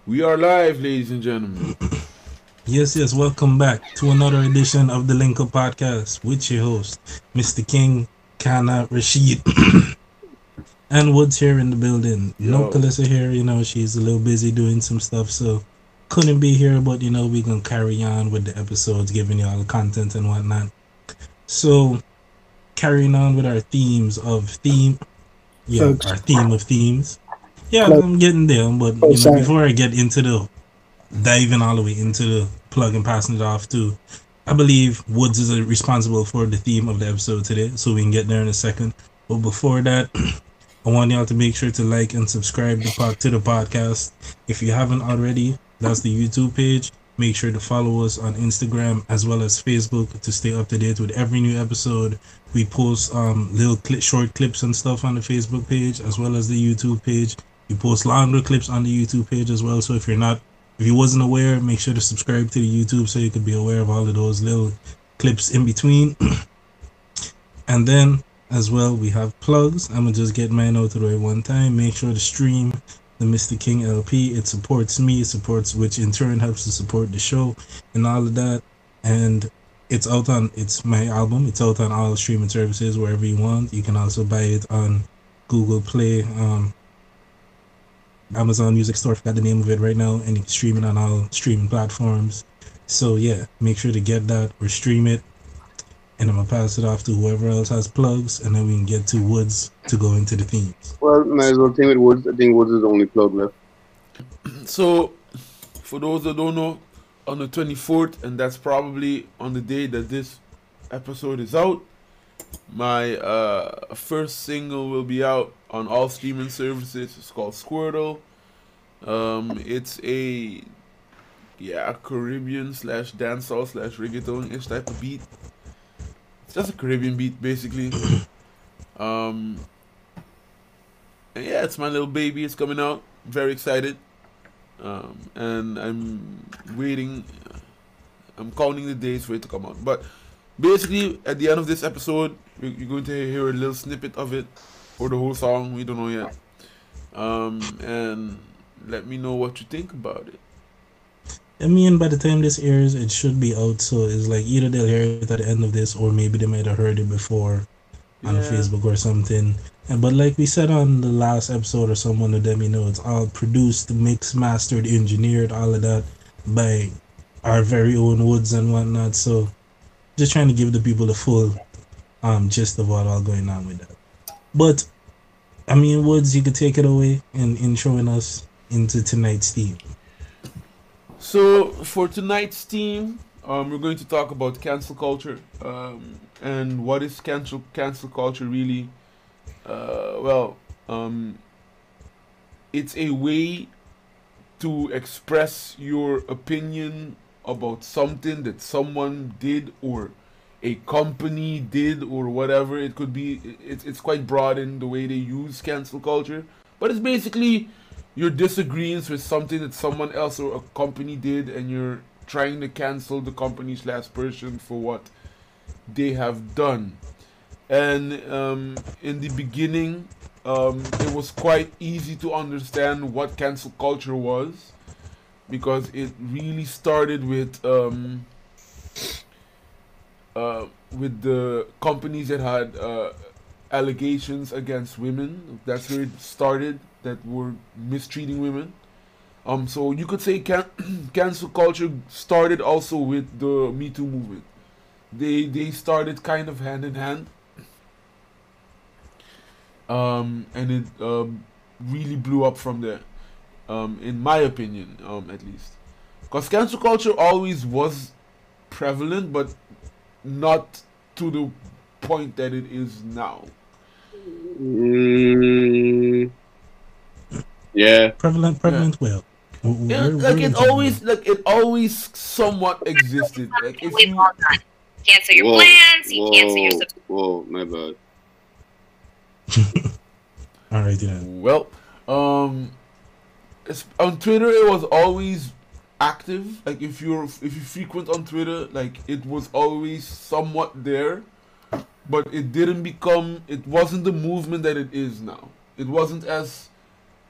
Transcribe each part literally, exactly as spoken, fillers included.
We are live, ladies and gentlemen. Yes, yes, welcome back to another edition of the Link Up Podcast with your host, Mister King, Kana, Rashid, and Woods here in the building. No Yo, Kalissa here, you know, she's a little busy doing some stuff, so couldn't be here, but you know, we can carry on with the episodes, giving you all the content and whatnot. So, carrying on with our themes of theme, yeah, Plugs. our theme of themes. Yeah, Plug. I'm getting there, but Oh, you know, sorry. before I get into the diving all the way into the plug and passing it off to, I believe Woods is responsible for the theme of the episode today, so we can get there in a second. But before that, I want y'all to make sure to like and subscribe the pod to the podcast. If you haven't already, that's the YouTube page. Make sure to follow us on Instagram as well as Facebook to stay up to date with every new episode. We post um little cli short clips and stuff on the Facebook page as well as the YouTube page. We post longer clips on the YouTube page as well. So if you're not if you wasn't aware, make sure to subscribe to the YouTube so you could be aware of all of those little clips in between. And then as well, we have plugs. I'm gonna just get mine out of the way one time. Make sure to stream the Mister King L P. It supports me, it supports which in turn helps to support the show and all of that. And it's out on it's my album. It's out on all streaming services wherever you want. You can also buy it on Google Play, um, Amazon Music Store. I forgot the name of it right now, and you can stream it on all streaming platforms. So yeah, make sure to get that or stream it, and I'm gonna pass it off to whoever else has plugs, and then we can get to Woods to go into the themes. Well, might as well think with Woods. I think Woods is the only plug left. so for those that don't know, on the twenty-fourth, and that's probably on the day that this episode is out, my uh, first single will be out on all streaming services. It's called Squirtle. Um, it's a yeah Caribbean slash dancehall slash reggaeton ish type of beat. It's just a Caribbean beat basically. Um, and yeah, it's my little baby. It's coming out. Very excited. Um, and I'm waiting. I'm counting the days for it to come out. But basically, at the end of this episode, you're going to hear a little snippet of it, or the whole song. We don't know yet. Um, and let me know what you think about it. I mean, by the time this airs, it should be out. So it's like either they'll hear it at the end of this, or maybe they might have heard it before on Yeah. Facebook or something. And but like we said on the last episode, or someone of them, you know, it's all produced, mixed, mastered, engineered, all of that by our very own Woods and whatnot. So just trying to give the people the full um gist of what all going on with that. But I mean, Woods, you could take it away and introing us into tonight's theme. So for tonight's theme, um, we're going to talk about cancel culture. Um, and what is cancel cancel culture really? Uh, well, um, it's a way to express your opinion about something that someone did or a company did or whatever. It could be. It's it's quite broad in the way they use cancel culture, but it's basically your disagreements with something that someone else or a company did, and you're trying to cancel the company slash person for what they have done. And um, in the beginning, um, it was quite easy to understand what cancel culture was because it really started with um, uh, with the companies that had uh, allegations against women. That's where it started. That were mistreating women. Um, so you could say can- cancel culture started also with the Me Too movement. They they started kind of hand in hand, um, and it um, really blew up from there. Um, in my opinion, um, at least, because cancel culture always was prevalent, but not to the point that it is now. Mm, yeah. Prevalent, Yeah, prevalent. Well, yeah, where like where it would you always, begin? like it always somewhat existed. Like if We've you, all done. Cancel your Whoa. plans. You cancel your Whoa. subscription. Whoa. My bad. All right, yeah. well, um, it's, on Twitter it was always active. Like if you're if you frequent on Twitter, like it was always somewhat there, but it didn't become. It wasn't the movement that it is now. It wasn't as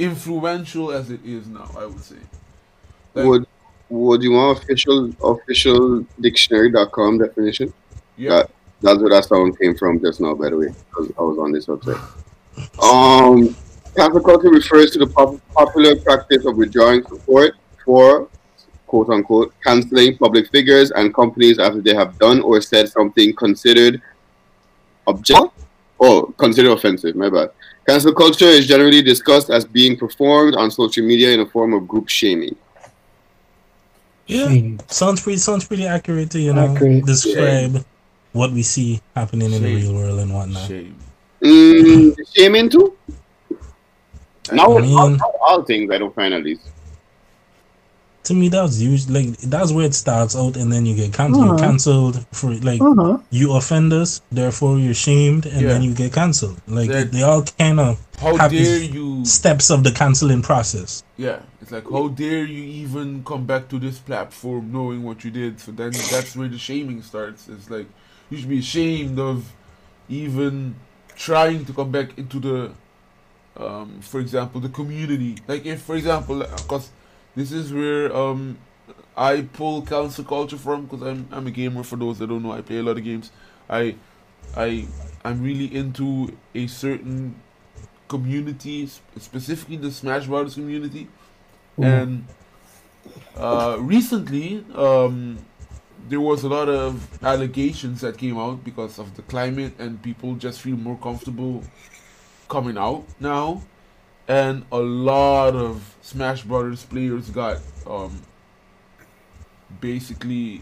influential as it is now, I would say. Like, Would Would you want official official dictionary dot com definition? yeah, That that's where that sound came from just now, by the way, because I was on this website. Um, cancel culture refers to the pop- popular practice of withdrawing support for quote unquote canceling public figures and companies after they have done or said something considered object or considered offensive. My bad. Cancel culture is generally discussed as being performed on social media in a form of group shaming. Yeah, Shame. sounds pretty sounds pretty accurate to you know Accurate. describe what we see happening in the Shame. real world and whatnot. shame. Mm, shaming too? No, I mean- all, all things I don't find at least. To me, that's usually like that's where it starts out, and then you get canceled. You're Uh-huh. canceled for like Uh-huh. you offend us, therefore you're shamed, and then Yeah. you get canceled. Like That- they all kind of How have dare these you? steps of the canceling process. Yeah, it's like how dare you even come back to this platform knowing what you did? So then that's where the shaming starts. It's like you should be ashamed of even trying to come back into the, um, for example, the community. Like if, for example, because this is where um, I pull cancel culture from, because I'm I'm a gamer. For those that don't know, I play a lot of games. I I I'm really into a certain community, sp- specifically the Smash Brothers community. Ooh. And uh, recently, um, there was a lot of allegations that came out because of the climate, and people just feel more comfortable coming out now. And a lot of Smash Brothers players got um, basically,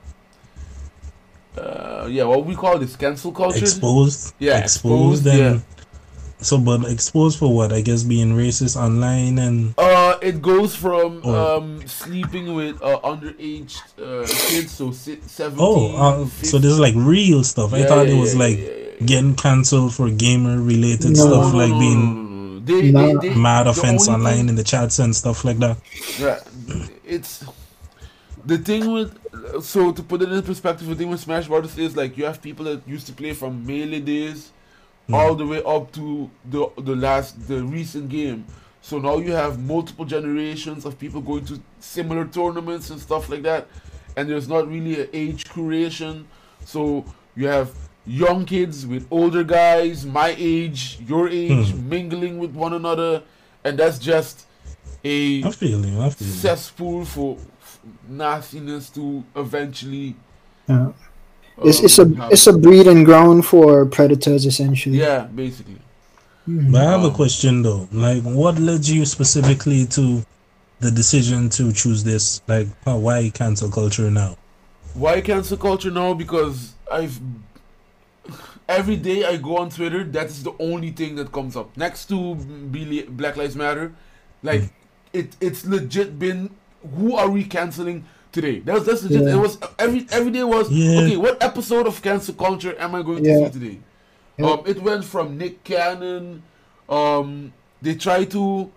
uh, yeah, what we call this cancel culture. Exposed, Yeah, exposed, exposed, and yeah. so, but exposed for what? I guess being racist online and Uh, it goes from Or- um sleeping with uh, underage uh, kids, so si- seventeen. oh, uh, so this is like real stuff. I Yeah, thought yeah, it was yeah, like yeah, yeah, yeah. getting cancelled for gamer related No. stuff, No, like no, no, being no, no, no. They, Nah. they, they, mad the offense only online thing- in the chats and stuff like that. Yeah, it's the thing with. So to put it in perspective, the thing with Smash Brothers is like you have people that used to play from Melee days, Hmm. all the way up to the the last the recent game. So now you have multiple generations of people going to similar tournaments and stuff like that, and there's not really an age curation. So you have young kids with older guys, my age, your age, Hmm. mingling with one another, and that's just a I feel you. I feel you. cesspool for f- nastiness to eventually. Yeah. It's it's a um, it's a happen. breeding ground for predators essentially. Yeah, basically. Mhm. But I have a Um, question though. Like, what led you specifically to the decision to choose this? Like, uh, why cancel culture now? Why cancel culture now? Because I've every day I go on Twitter, that is the only thing that comes up next to Bili- Black Lives Matter. Like it, it's legit been. Who are we canceling today? That's that's legit. Yeah. It was every every day was Yeah. okay. What episode of cancel culture am I going to Yeah. see today? Yeah. Um, it went from Nick Cannon. Um, they try to.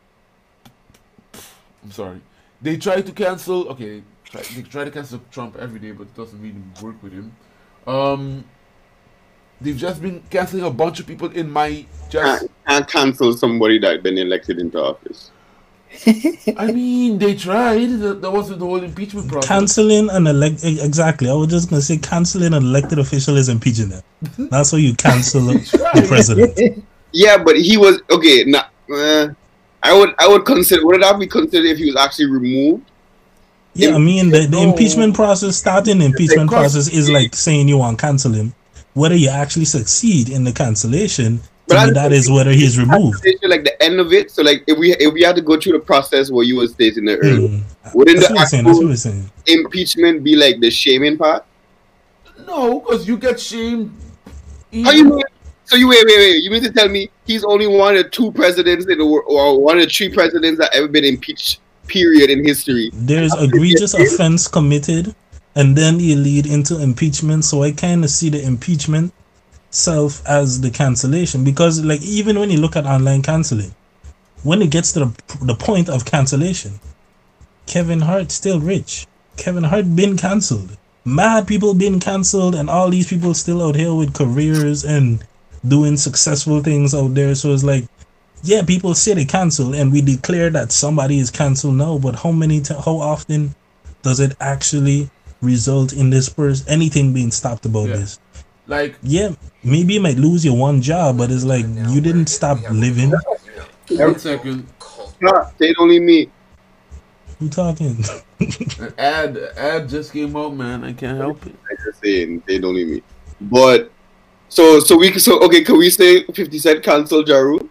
I'm sorry. They try to cancel. Okay, try, they try to cancel Trump every day, but it doesn't really work with him. Um, they've just been canceling a bunch of people in my just. Can't, can't cancel somebody that been elected into office. I mean, they tried. That, that was with the whole impeachment process. Canceling an elect exactly. I was just gonna say canceling an elected official is impeaching them. That's how you cancel the president. Yeah, but he was okay. Nah, uh, I would I would consider would it have been considered if he was actually removed? Yeah, I mean the, the No. impeachment process, starting the impeachment Because- process is like saying you want to cancel him. Whether you actually succeed in the cancellation, to But me I- that is whether he's removed. Like the end of it. So like if we if we had to go through the process what you were stating there earlier, Hmm. wouldn't That's the what I'm saying. That's what actual we're saying. impeachment be like the shaming part? No, because you get shamed. How you mean? So you wait, wait, wait. You mean to tell me he's only one of two presidents in the world, or one of the three presidents that ever been impeached? Period in history. There's egregious offense committed, and then you lead into impeachment. So I kind of see the impeachment self as the cancellation, because like even when you look at online canceling, when it gets to the, the point of cancellation, Kevin Hart still rich. Kevin Hart been cancelled. Mad people been cancelled, and all these people still out here with careers and doing successful things out there. So it's like yeah, people say they cancel, and we declare that somebody is canceled now. But how many, t- how often does it actually result in this person anything being stopped about Yeah. this? Like, Yeah, maybe you might lose your one job, but it's like you didn't stop living. one second. Ah, they don't leave me. Who talking? An ad, ad just came out, man. I can't help it. I just saying they don't leave me. But so so we so okay. Can we say Fifty Cent cancel Ja Rule?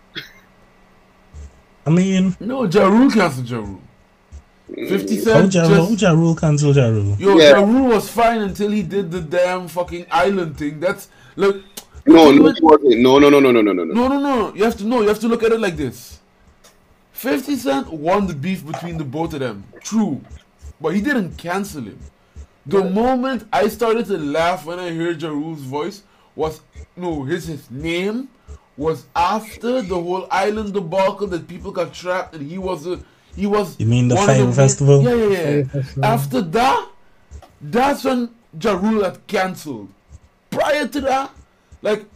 I mean, No, Ja Rule canceled Ja Rule. fifty how Cent Ja just... Rule, ja Rule cancel Ja Rule. Yo, Yeah. Ja Rule was fine until he did the damn fucking island thing. That's... Look... No, you no, know he wasn't. No, no, no, no, no, no, no, no. No, no, no. You have to know. You have to look at it like this. fifty Cent won the beef between the both of them. True. But he didn't cancel him. The moment I started to laugh when I heard Ja Rule's voice was... No, his, his name was after the whole island debacle that people got trapped and he was a... He was... You mean the one of Fire main- Festival? Yeah, yeah, yeah. Fire Festival. After that, that's when Ja Rule had cancelled. Prior to that, like,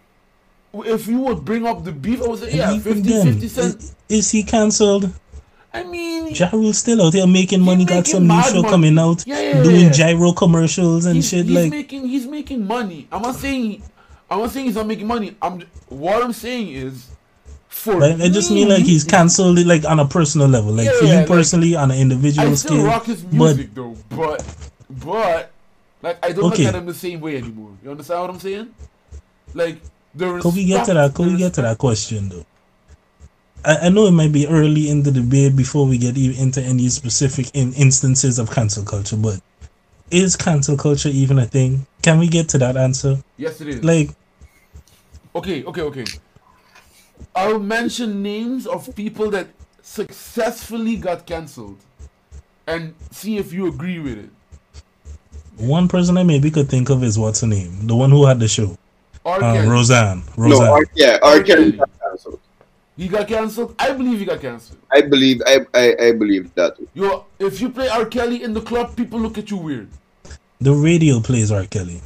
if you would bring up the beef, I would say, yeah, And even fifty, then, fifty Cent. Is, is he cancelled? I mean, Ja Rule still out here making money, got making some new mad show money. coming out, Yeah, yeah, doing yeah. gyro commercials and he's, shit. he's Like, making, he's making money. I'm not saying, I'm not saying he's not making money. I'm, what I'm saying is, for like, I just me, mean like he's cancelled it like on a personal level, like Yeah, for yeah, you like, personally on an individual I still scale. rock his but music though, but, but, like, I don't Okay. look at him the same way anymore. You understand what I'm saying? Like, the Could we get to respect- that? Could the we get to respect- that question though? I, I know it might be early in the debate before we get even into any specific in instances of cancel culture, but is cancel culture even a thing? Can we get to that answer? Yes, it is. Like, Okay, okay, okay. I'll mention names of people that successfully got cancelled and see if you agree with it. one person I maybe could think of is what's her name, the one who had the show, R. uh, Kelly. Roseanne. No, Roseanne. R, yeah, R. R. Kelly Kelly. got cancelled. He got cancelled? I believe he got cancelled. I believe, I, I, I believe that. Yo, if you play R. Kelly in the club, people look at you weird. The radio plays R. Kelly.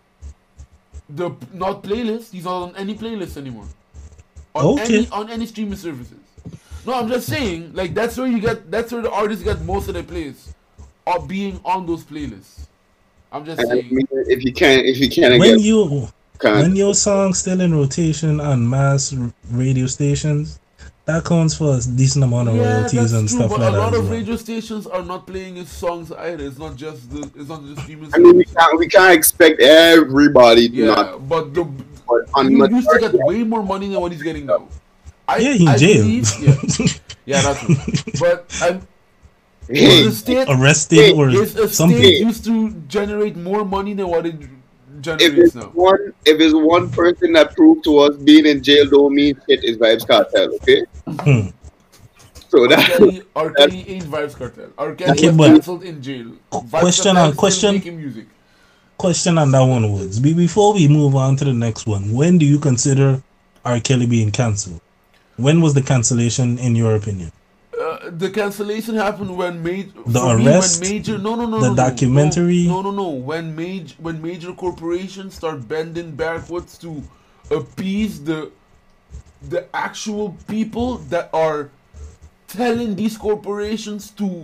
The not playlist. He's not on any playlist anymore. On Okay. any on any streaming services. No, I'm just saying, like that's where you get. That's where the artists get most of their plays, are being on those playlists. I'm just And I saying. mean, if you can't, if you can't When get you can't, when your song's still in rotation on mass r- radio stations, that counts for a decent amount of Yeah, royalties that's and true, stuff but like a that. lot as of well. radio stations are not playing his songs either. It's not just the. It's not just streaming. I mean, we services. can't, we can't expect everybody to Yeah, not. but the But on he used to majority- get way more money than what he's getting now. I, Yeah, he in I jail. believe- yeah, yeah, that's true. But I'm. Hey, the state, Arrested or his something. estate used to generate more money than what it if generates it's now. one, if it's one person that proved to us being in jail don't mean shit is Vibes Cartel, okay? Hmm. So R. that Kelly, R. Kelly ain't Vibes Cartel. R. Kelly Okay, was but- cancelled in jail. Vybz Question Kartel on- is still question. making music. Question on that one, Woods. Be- Before we move on to the next one, when do you consider R. Kelly being cancelled? When was the cancellation, in your opinion? Uh, the cancellation happened when major The for me, arrest? when major no no no The no, no, documentary? no no no when major when major corporations start bending backwards to appease the the actual people that are telling these corporations to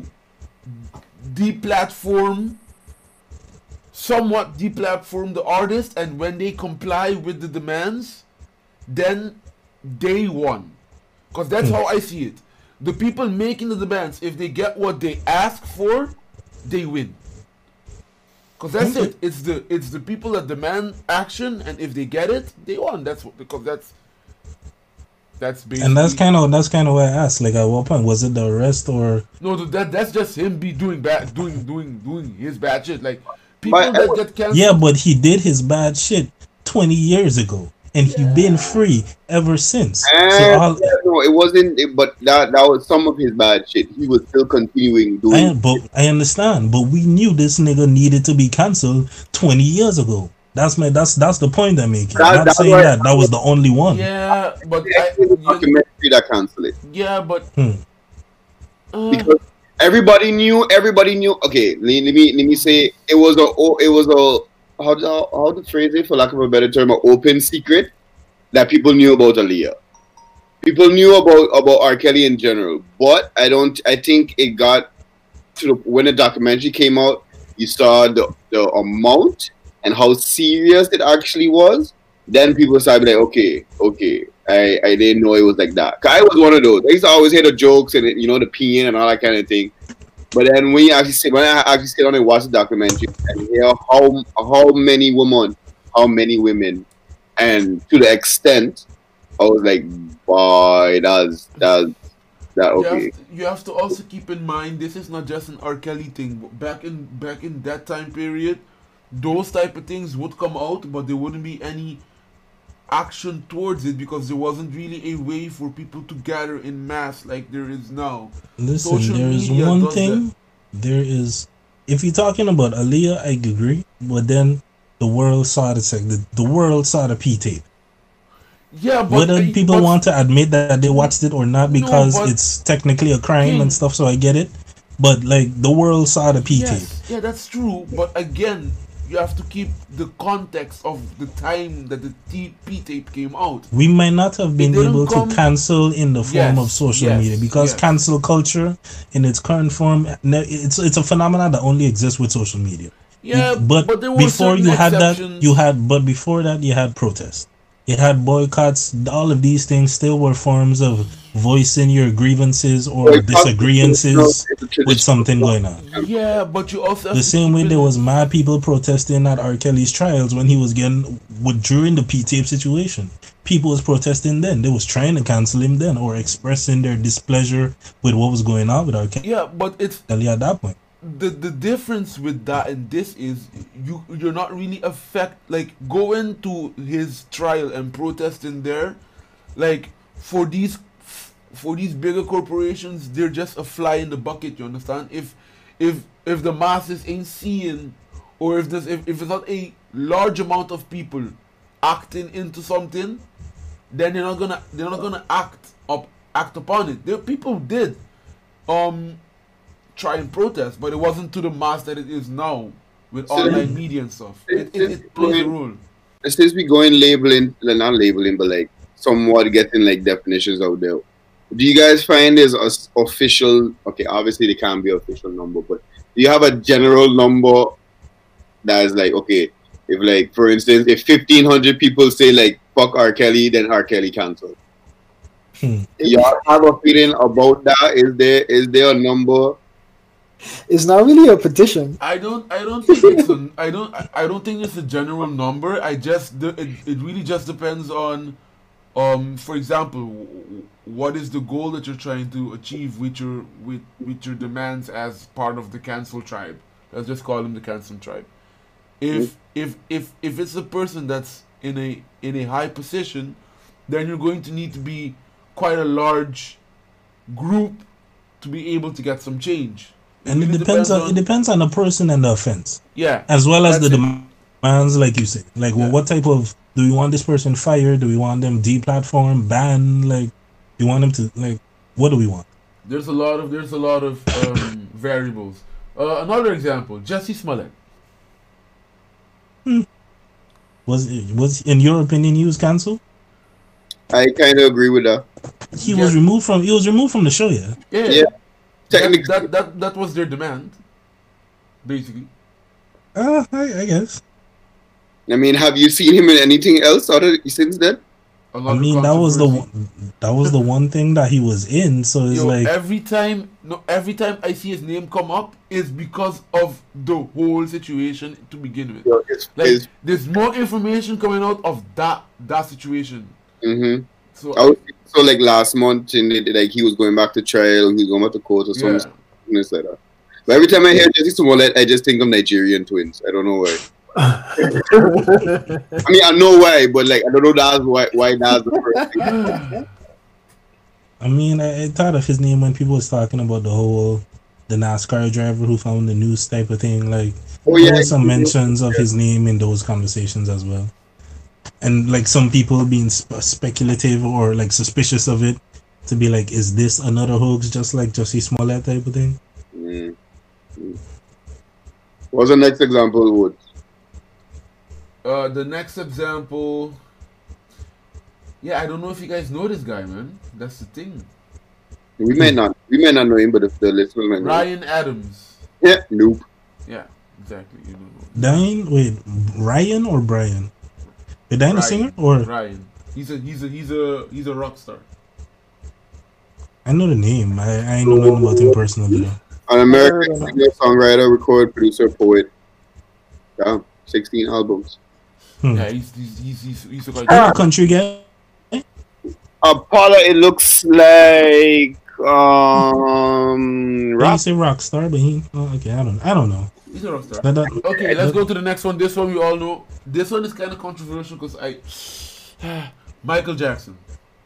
deplatform somewhat deplatform the artist, and when they comply with the demands, then they won. Because that's how I see it. The people making the demands, if they get what they ask for, they win. Because that's it. It's the it's the people that demand action, and if they get it, they won. That's what because that's that's basically. And that's kind of that's kind of why I asked. Like, at what point was it the arrest or? no, that that's just him be doing bad, doing doing doing his bad shit. Like people But- that get canceled. Yeah, but he did his bad shit twenty years ago, and he been free ever since. So and, all, yeah, no, it wasn't. It, but that that was some of his bad shit. He was still continuing doing. I, but I understand, but we knew this nigga needed to be cancelled twenty years ago. That's my that's that's the point I'm making. That- Not that's saying why- that that was the only one. Yeah, but It's I, actually the yeah, documentary that canceled it. yeah, but Hmm. uh, Because everybody knew, everybody knew. Okay, let, let me let me say it was a oh, it was a how how how to phrase it, for lack of a better term, an open secret that people knew about Aaliyah. people knew about about R. Kelly in general, but I don't. I think it got to the, when the documentary came out. You saw the the amount and how serious it actually was. Then people started like, okay, okay, I, I didn't know it was like that. 'Cause I was one of those. I used to always hear the jokes and you know the peeing and all that kind of thing. But then when you actually sit, when I actually sit down and watch the documentary and hear how how many women, how many women, and to the extent, I was like, boy, that's that's that You okay. have, to, you have to also keep in mind this is not just an R. Kelly thing. Back in back in that time period, those type of things would come out, but there wouldn't be any action towards it because there wasn't really a way for people to gather in mass like there is now. Listen, Social there is media one does thing. There is, if you're talking about Aaliyah, I agree. But then the world saw the sec- the, the world saw the P tape. Yeah, but Whether uh, people but- want to admit that they watched it or not, No, because but- it's technically a crime King. and stuff, so I get it. But like the world saw the P tape. Yes, yeah, that's true. But again, you have to keep the context of the time that the T- P tape came out. We might not have been didn't able come- to cancel in the form Yes, of social yes, media because yes. cancel culture in its current form, ne- it's it's a phenomenon that only exists with social media. Yeah, but, but there were before certain you had that, exceptions. you had but before that you had protests, you had boycotts. All of these things still were forms of voicing your grievances or Boycott, disagreements it's a traditional- with something going on. Yeah, but you also have The to same keep way in- there was mad people protesting at R. Kelly's trials when he was getting with during the P tape situation. People was protesting then. They was trying to cancel him then or expressing their displeasure with what was going on with R. Yeah, but it's Kelly at that point. the the difference with that and this is you you're not really affect like going to his trial and protesting there, like for these for these bigger corporations they're just a fly in the bucket. You understand? If if if the masses ain't seeing, or if there's if, if it's not a large amount of people acting into something, then they're not gonna they're not gonna act up act upon it. There people did um try and protest, but it wasn't to the mass that it is now with So- online media and stuff. It, it, it plays a role. Since we going labeling, like, not labeling, but like somewhat getting like definitions out there. Do you guys find there's a s- official? Okay, obviously there can't be official number, but do you have a general number that is like okay, if like for instance, if fifteen hundred people say like fuck R. Kelly, then R. Kelly cancelled. Hmm. Y'all have a feeling about that? Is there is there a number? It's not really a petition. I don't. I don't think it's a. I don't. I- I don't think it's a general number. I just. the- It, it really just depends on, um. For example, w- what is the goal that you're trying to achieve with your with with your demands as part of the cancel tribe? Let's just call them the cancel tribe. If if if if it's a person that's in a in a high position, then you're going to need to be quite a large group to be able to get some change. And it really depends on, it depends on the person and the offense, yeah, as well as that's the it. demands, like you said. Like, well, Yeah. what type of do we want this person fired? Do we want them deplatformed, banned? Like, do you want them to like? What do we want? There's a lot of there's a lot of um, variables. Uh, another example, Jesse Smollett. Was it was in your opinion he was cancelled? I kind of agree with that. He Yeah. was removed from he was removed from the show. Yeah. Yeah, Yeah, that, technically. that that that was their demand, basically. Uh, I, I guess. I mean, have you seen him in anything else other since then? A lot I of mean, that was the controversy. one, that was the one thing that he was in. So it's Yo, like every time, no, every time I see his name come up is because of the whole situation to begin with. So it's, Like, it's, there's more information coming out of that that situation. mm-hmm. So I was so like last month, and it, like he was going back to trial, he was going back to court or yeah. something like that. But every time I hear Jesse Smollett, I just think of Nigerian twins. I don't know why. I mean, I know why, but like I don't know that's why. Why that's the first thing. I mean, I, I thought of his name when people was talking about the whole the NASCAR driver who found the news type of thing. Like, Oh there yeah, were some mentions of his name in those conversations as well, and like some people being sp- speculative or like suspicious of it, to be like, is this another hoax just like Jussie Smollett type of thing? Mm. Mm. What's the next example? Would Uh, the next example, Yeah, I don't know if you guys know this guy, man. That's the thing. We may not, we may not know him, but if the listeners may know. Ryan Adams. Yeah, nope. Yeah, exactly. You know. Diane, wait, Ryan or Brian? Is Diane a singer or? Ryan. He's a he's a he's a he's a rock star. I know the name. I I know nothing about him personally. Though. An American singer, songwriter, record, producer, poet. Yeah, sixteen albums. Hmm. Yeah, he's he's he's he's, he's a quite Ah. Country guy. Apollo, it looks like um When rock. you say rock star, but he oh, okay. I don't I don't know. He's a rock star. That, that, Okay, let's go to the next one. This one we all know. This one is kind of controversial because I Michael Jackson.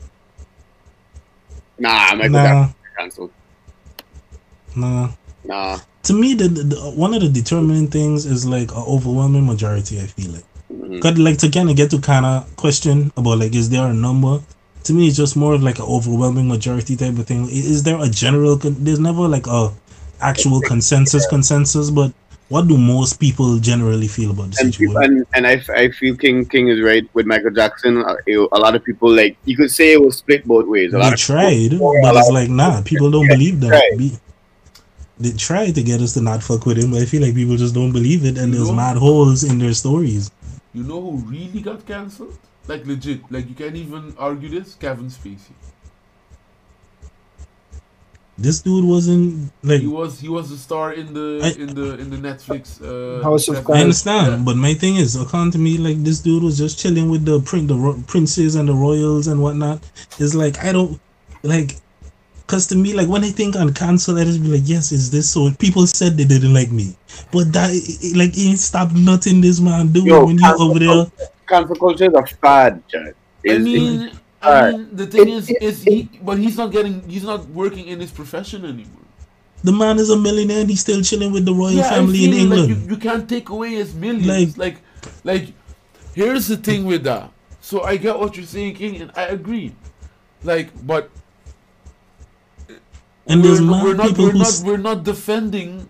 Nah, Michael nah, Jackson canceled. nah. Nah. To me, the, the, the one of the determining things is like an overwhelming majority. I feel like, Mhm. cause like to kind of get to kind of question about like is there a number? To me, it's just more of like an overwhelming majority type of thing. I- Is there a general? Con- there's never like a actual consensus consensus, but what do most people generally feel about the And people, situation? and, and I, I feel King King is right with Michael Jackson. Uh, you- A lot of people like you could say it was split both ways. A lot They of tried, people, but a it's lot like nah, people don't Yeah, believe that. tried. Be- They tried to get us to not fuck with him, but I feel like people just don't believe it, and You there's know? mad holes in their stories. You know who really got cancelled? Like legit. Like you can't even argue this. Kevin Spacey. This dude wasn't like He was he was a star in the I- in the in the Netflix. Uh, House of Netflix- Cards. I understand, Yeah. but my thing is, according to me, like this dude was just chilling with the print, the ro- princes and the royals and whatnot. It's like I don't like, cause to me, like when I think on cancel, I just be like, yes, is this so? People said they didn't like me, but that like it ain't stopped nothing this man doing Yo, when you cancel over there. cancel culture is a fad, Chad. I Is- mean, I Alright. mean, the thing It- is, it- is he? But he's not getting. He's not working in his profession anymore. The man is a millionaire and he's still chilling with the royal Yeah, family I in feel like England. you, you can't take away his millions. Like, like, here's the thing with that. So I get what you're saying, King, and I agree. Like, but And we're, there's n- mad we're not people we're who not s- we're not defending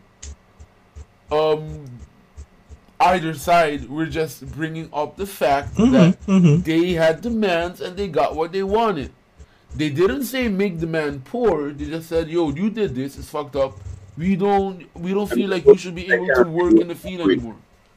um either side. We're just bringing up the fact Mhm, that mhm. they had demands and they got what they wanted. They didn't say make the man poor. They just said, "Yo, you did this. It's fucked up. We don't we don't feel like you should be able to work in the field anymore."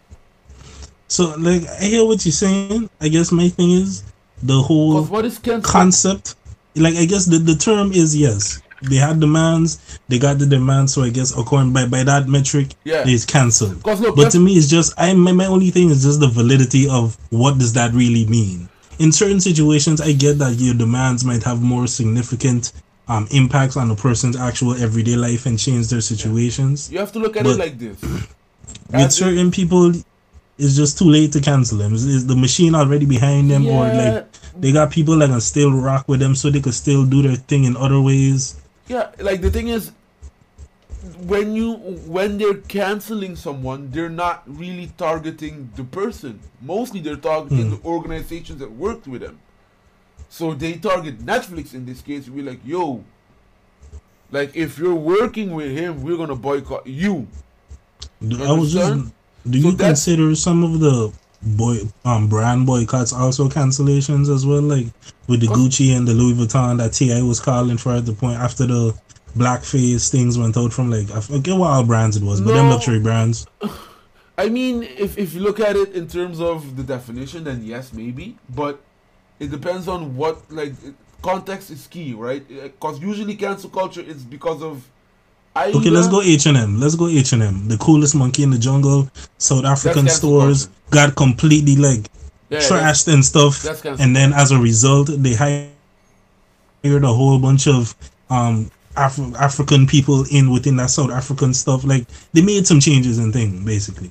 So like I hear what you're saying. I guess my thing is the whole Because what is cancel? concept. Like I guess the, the term is yes. They had demands. They got the demands. So I guess according by by that metric, Yeah. it's cancelled. Because look, But let's- to me, it's just I my, my only thing is just the validity of what does that really mean. In certain situations, I get that your demands might have more significant um impacts on a person's actual everyday life and change their situations. you have to look at But- it like this. With As certain people, it's just too late to cancel them. Is, is the machine already behind them, or Yeah. like they got people that can still rock with them, so they could still do their thing in other ways? Yeah, like the thing is, when you when they're canceling someone, they're not really targeting the person. Mostly, they're targeting Hmm. the organizations that worked with them. So they target Netflix in this case. We're like, yo, like if you're working with him, we're gonna boycott you. Do, You I was just. understand? Do So you that's- consider some of the boy um brand boycotts also cancellations as well, like with the Of- Gucci and the Louis Vuitton that T I was calling for at the point after the blackface things went out from like I forget what all brands it was, but them No. luxury brands. I mean, if if you look at it in terms of the definition, then yes, maybe. But it depends on what like context is key, right? Because usually cancel culture is because of. Either, Okay, let's go H and M. Let's go H and M. The coolest monkey in the jungle. South African cancel stores culture. got completely like Yeah, trashed and stuff, that's cancel and then as a result, they hired a whole bunch of um Af- African people in within that South African stuff. Like they made some changes and thing basically.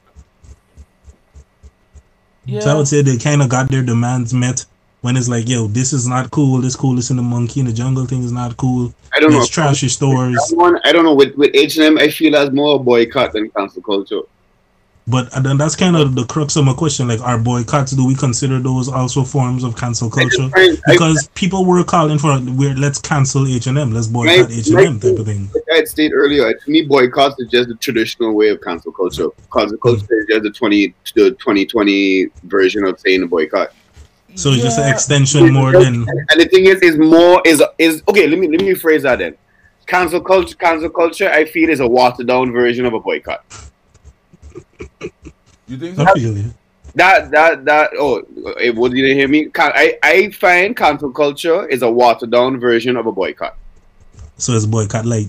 Yeah. So I would say they kind of got their demands met when it's like, yo, this is not cool. This coolest in the monkey in the jungle thing is not cool. I don't know. Let's trash your stores. That one, I don't know. With with H and M, I feel as more boycott than cancel culture. But and then that's kind of the crux of my question. Like, are boycotts, do we consider those also forms of cancel I just culture? find- I- Because people were calling for, we're, let's cancel H and M, let's boycott Right, H and M right. type of thing. Like I had stated earlier, to me, boycotts is just the traditional way of cancel culture. Cancel culture is just the twenty the twenty twenty version of saying a boycott. So it's just an Yeah. extension more than. And the thing is, is more is is okay. Let me let me phrase that then. Cancel culture, cancel culture. I feel is a watered down version of a boycott. You think so? I feel you. That that that oh, eh, what did you hear me? Can, I I find cancel culture is a watered down version of a boycott. So it's boycott light.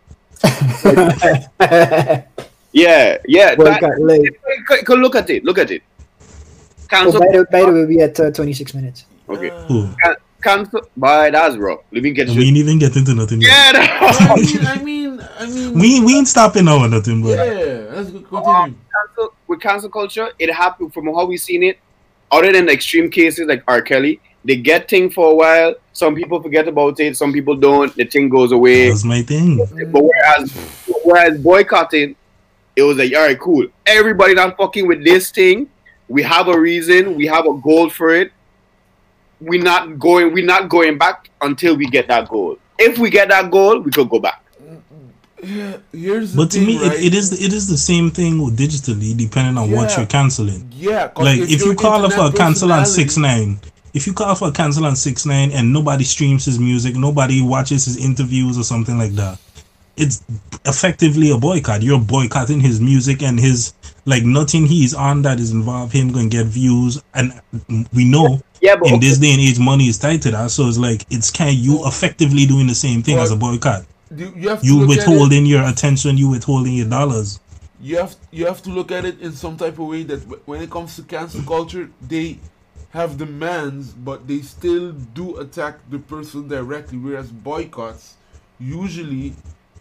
Yeah, yeah. Boycott that- late. c- c- Look at it. Look at it. Oh, Cancel. by, the, by the way, we at uh, twenty-six minutes. Okay. Who? Can, cancel. Boy, that's rough. Let me get We you. ain't even get into nothing yet. Yeah. I that- mean, I mean, I mean. We we ain't stopping now or nothing, but Yeah, let's go- continue. cancel, with cancel culture, it happened from how we seen it. Other than the extreme cases like R. Kelly, they get thing for a while. Some people forget about it. Some people don't. The thing goes away. that's my thing. But whereas, whereas boycotting, it was like, all right, cool. Everybody not fucking with this thing. We have a reason. We have a goal for it. We're not going. We're not going back until we get that goal. If we get that goal, we could go back. Yeah, here's the But to thing, me, right? it, it is it is the same thing digitally, depending on what Yeah. you're canceling. Yeah, 'cause Like if you you're call for a internet cancel on personality- six nine, if you call for a cancel on six nine and nobody streams his music, nobody watches his interviews or something like that, it's effectively a boycott. You're boycotting his music and his like nothing he's on that is involved him gonna get views, and we know Yeah, but in okay. this day and age money is tied to that. So it's like it's kind of you effectively doing the same thing But as a boycott. You, you have to You look at it- withholding your attention, you withholding your dollars. you have you have to look at it in some type of way that w- when it comes to cancel culture, they have demands, but they still do attack the person directly. Whereas boycotts, usually,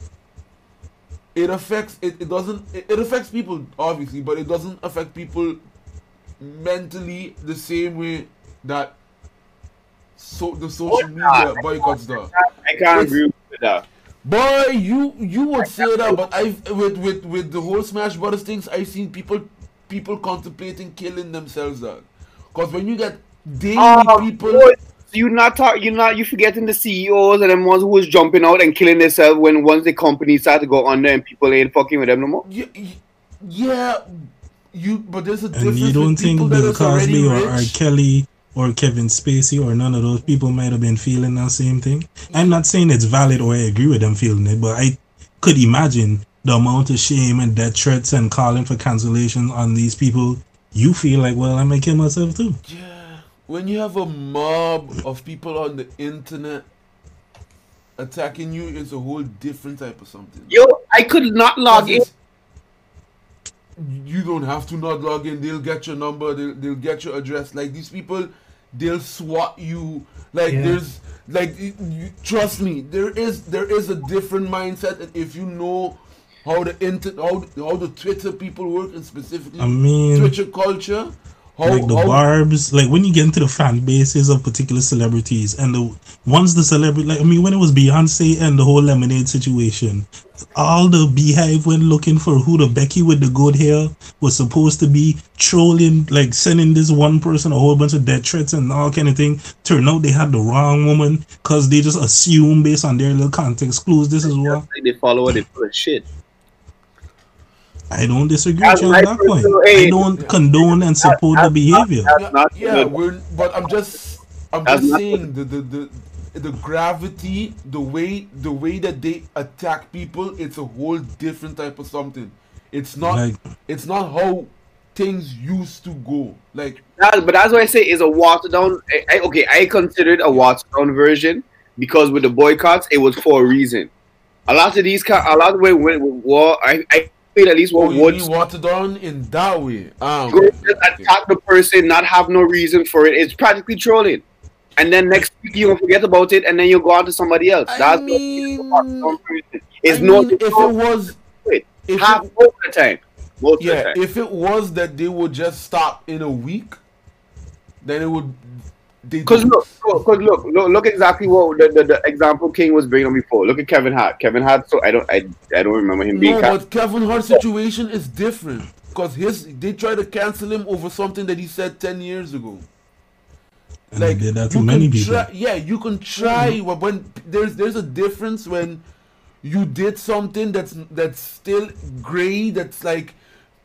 it affects it, it doesn't it, it affects people obviously, but it doesn't affect people mentally the same way that so the social media boycotts do. I can't agree with that. Boy, you you would say that, but I with with with the whole Smash Brothers things, I've seen people people contemplating killing themselves, dog. Cause when you get daily Oh, people, boy, you not talk. You not you forgetting the C E Os and them ones who was jumping out and killing themselves when once the company start to go under and people ain't fucking with them no more. yeah, yeah, you. But there's a And difference. you don't with people think that Bill is already Cosby or R. rich. Kelly or Kevin Spacey or none of those people might have been feeling that same thing? I'm not saying it's valid or I agree with them feeling it, but I could imagine the amount of shame and death threats and calling for cancellation on these people. You feel like, well, I might kill myself too. Yeah, when you have a mob of people on the internet attacking you, it's a whole different type of something. Yo, I could not log in. It's- You don't have to not log in. They'll get your number. They'll, they'll get your address. Like these people, they'll swat you. Like Yeah. there's like you, you- trust me. There is there is a different mindset, and if you know how the inter how how the Twitter people work, and specifically I mean, Twitter culture, how, like the how barbs, like when you get into the fan bases of particular celebrities, and the once the celebrity, like I mean, when it was Beyonce and the whole Lemonade situation, all the beehive went looking for who the Becky with the good hair was supposed to be, trolling, like sending this one person a whole bunch of death threats and all kind of thing. Turned out they had the wrong woman because they just assume based on their little context clues this is what. They follow it. They full of shit. I don't disagree As with you my on that point. personal- I hey, don't condone and support the behavior. That's yeah, not yeah, good. we're but I'm just I'm That's just not saying the, the the the gravity, the way the way that they attack people, it's a whole different type of something. It's not Like, it's not how things used to go. Like That, but that's why I say is a watered down. I, I, okay, I considered a watered down version because with the boycotts, it was for a reason. A lot of these, ca- a lot of way when war, I, I feel at least oh, what you would mean watered down in that way. Ah, go okay, just okay. attack the person, not have no reason for it. It's practically trolling. And then next week you gonna forget about it, and then you go on to somebody else. I That's mean, what it's a watered down version. It's I no mean, if it was it. if half it, most of the time. Most yeah, of the time. if it was that they would just stop in a week, then it would they Because don't. look, because look, look, look exactly what the, the, the example King was bringing up before. Look at Kevin Hart. Kevin Hart. So I don't, I, I don't remember him being. No, Ca- but Kevin Hart's situation is different because his they tried to cancel him over something that he said ten years ago. and they did that to you many can people. try, yeah, you can try, but when there's there's a difference when you did something that's that's still gray, that's like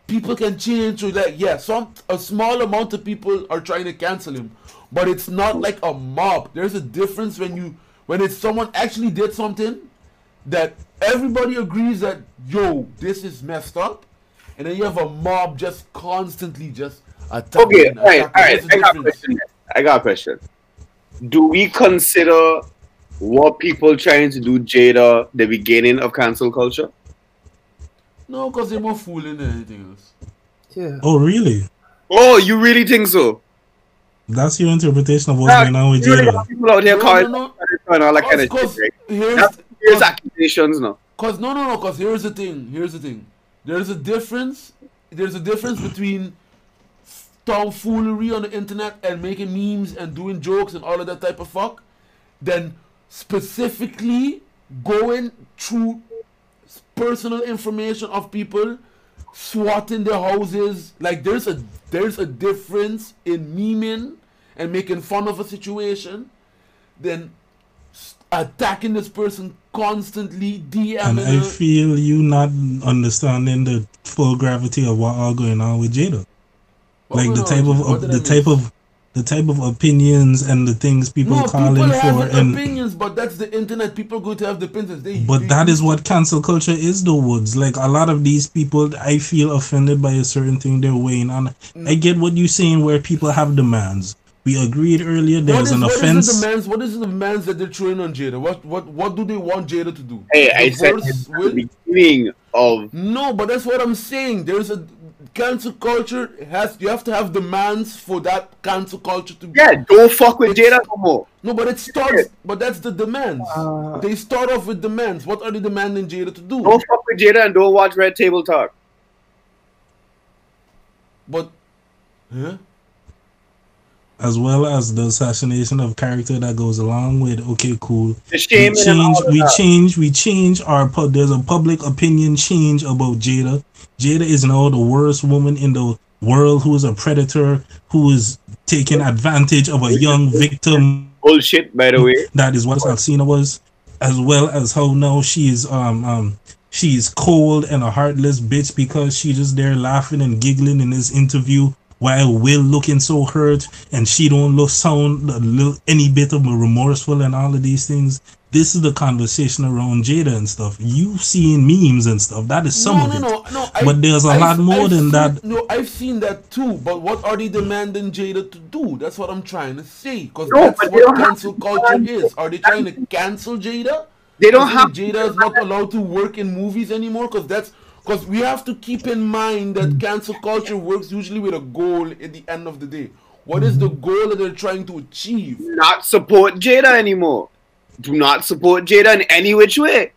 people can change to like yeah, some a small amount of people are trying to cancel him, but it's not like a mob. There's a difference when you when it's someone actually did something that everybody agrees that yo, this is messed up, and then you have a mob just constantly just attacking. Okay, attacking. all right, all right. There's a I got a difference. question. I got a question. Do we consider what people trying to do Jada the beginning of cancel culture? No, because they're more fooling than anything else. Yeah. Oh, really? Oh, you really think so? That's your interpretation of what's Nah, going on with you really Jada? got people out here No, calling no, no. and all that kind of Cause, shit. Right? here's, That's serious cause, accusations now. cause no, no, no. Cause here's the thing. Here's the thing. There's a difference. There's a difference between tomfoolery on the internet and making memes and doing jokes and all of that type of fuck, than specifically going through personal information of people, swatting their houses. Like there's a there's a difference in memeing and making fun of a situation than s- attacking this person constantly, DMing And I her. feel you not understanding the full gravity of what all going on with Jada. What Like going the on, type Jada? of, What of did I the miss? type of the type of opinions and the things people No, call people in have for, and opinions, but that's the internet. People going to have the opinions. They, but they that used is what cancel culture is, though, Woods. Like a lot of these people, I feel offended by a certain thing they're weighing on. I get what you're saying, where people have demands. We agreed earlier What there's is, an what offense. is the demands? What is the demands that they're throwing on Jada? What what what do they want Jada to do? Hey, I said Divorce at the Will? beginning of No, but that's what I'm saying. There's a cancel culture has you have to have demands for that cancel culture to be. yeah, don't fuck with Jada no more. No, but it starts. But that's the demands. Uh, They start off with demands. What are they demanding Jada to do? Don't fuck with Jada and don't watch Red Table Talk. But, huh? As well as the assassination of character that goes along with. Okay, cool. The We shaming and change, all of we that. change, we change our. pu- There's a public opinion change about Jada. Jada is now the worst woman in the world, who is a predator, who is taking advantage of a young victim. Bullshit, by the way. That is what Alcina was, as well as how now she is um um she's cold and a heartless bitch because she just there laughing and giggling in this interview while Will looking so hurt and she don't look sound a little, any bit of remorseful and all of these things. This is the conversation around Jada and stuff. You seeing memes and stuff. That is some no, of no, it. no, no. I, But there's a I've- lot more I've than seen- that. No, I've seen that too. But what are they demanding Jada to do? That's what I'm trying to say. Because No, that's but they what don't have cancel to culture demand- is. Are they trying to cancel Jada? They don't Because have Jada is not allowed to work in movies anymore. Because that's because we have to keep in mind that cancel culture works usually with a goal at the end of the day. What is the goal that they're trying to achieve? not support Jada anymore. Do not support Jada in any which way.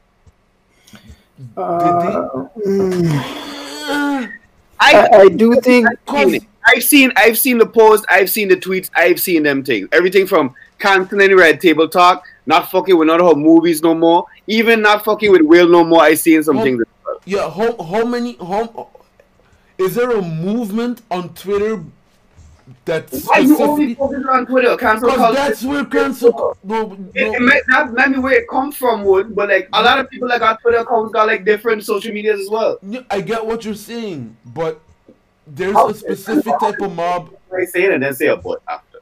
uh, mm, Uh, I, I, I do think I've seen, I've seen I've seen the posts, I've seen the tweets, I've seen them things. Everything from canceling Red Table Talk, not fucking with none of her movies no more, even not fucking with Will no more. I seen some Oh. things. As well. Yeah, how how many how is there a movement on Twitter that Why you only specifically focus on Twitter? Cancel because culture. that's where cancel no, It, no, it might not maybe where it comes from, would but like a lot of people that got Twitter accounts got like different social medias as well. yeah, I get what you're saying, but there's How- a specific type of mob. I say it and then say a but after.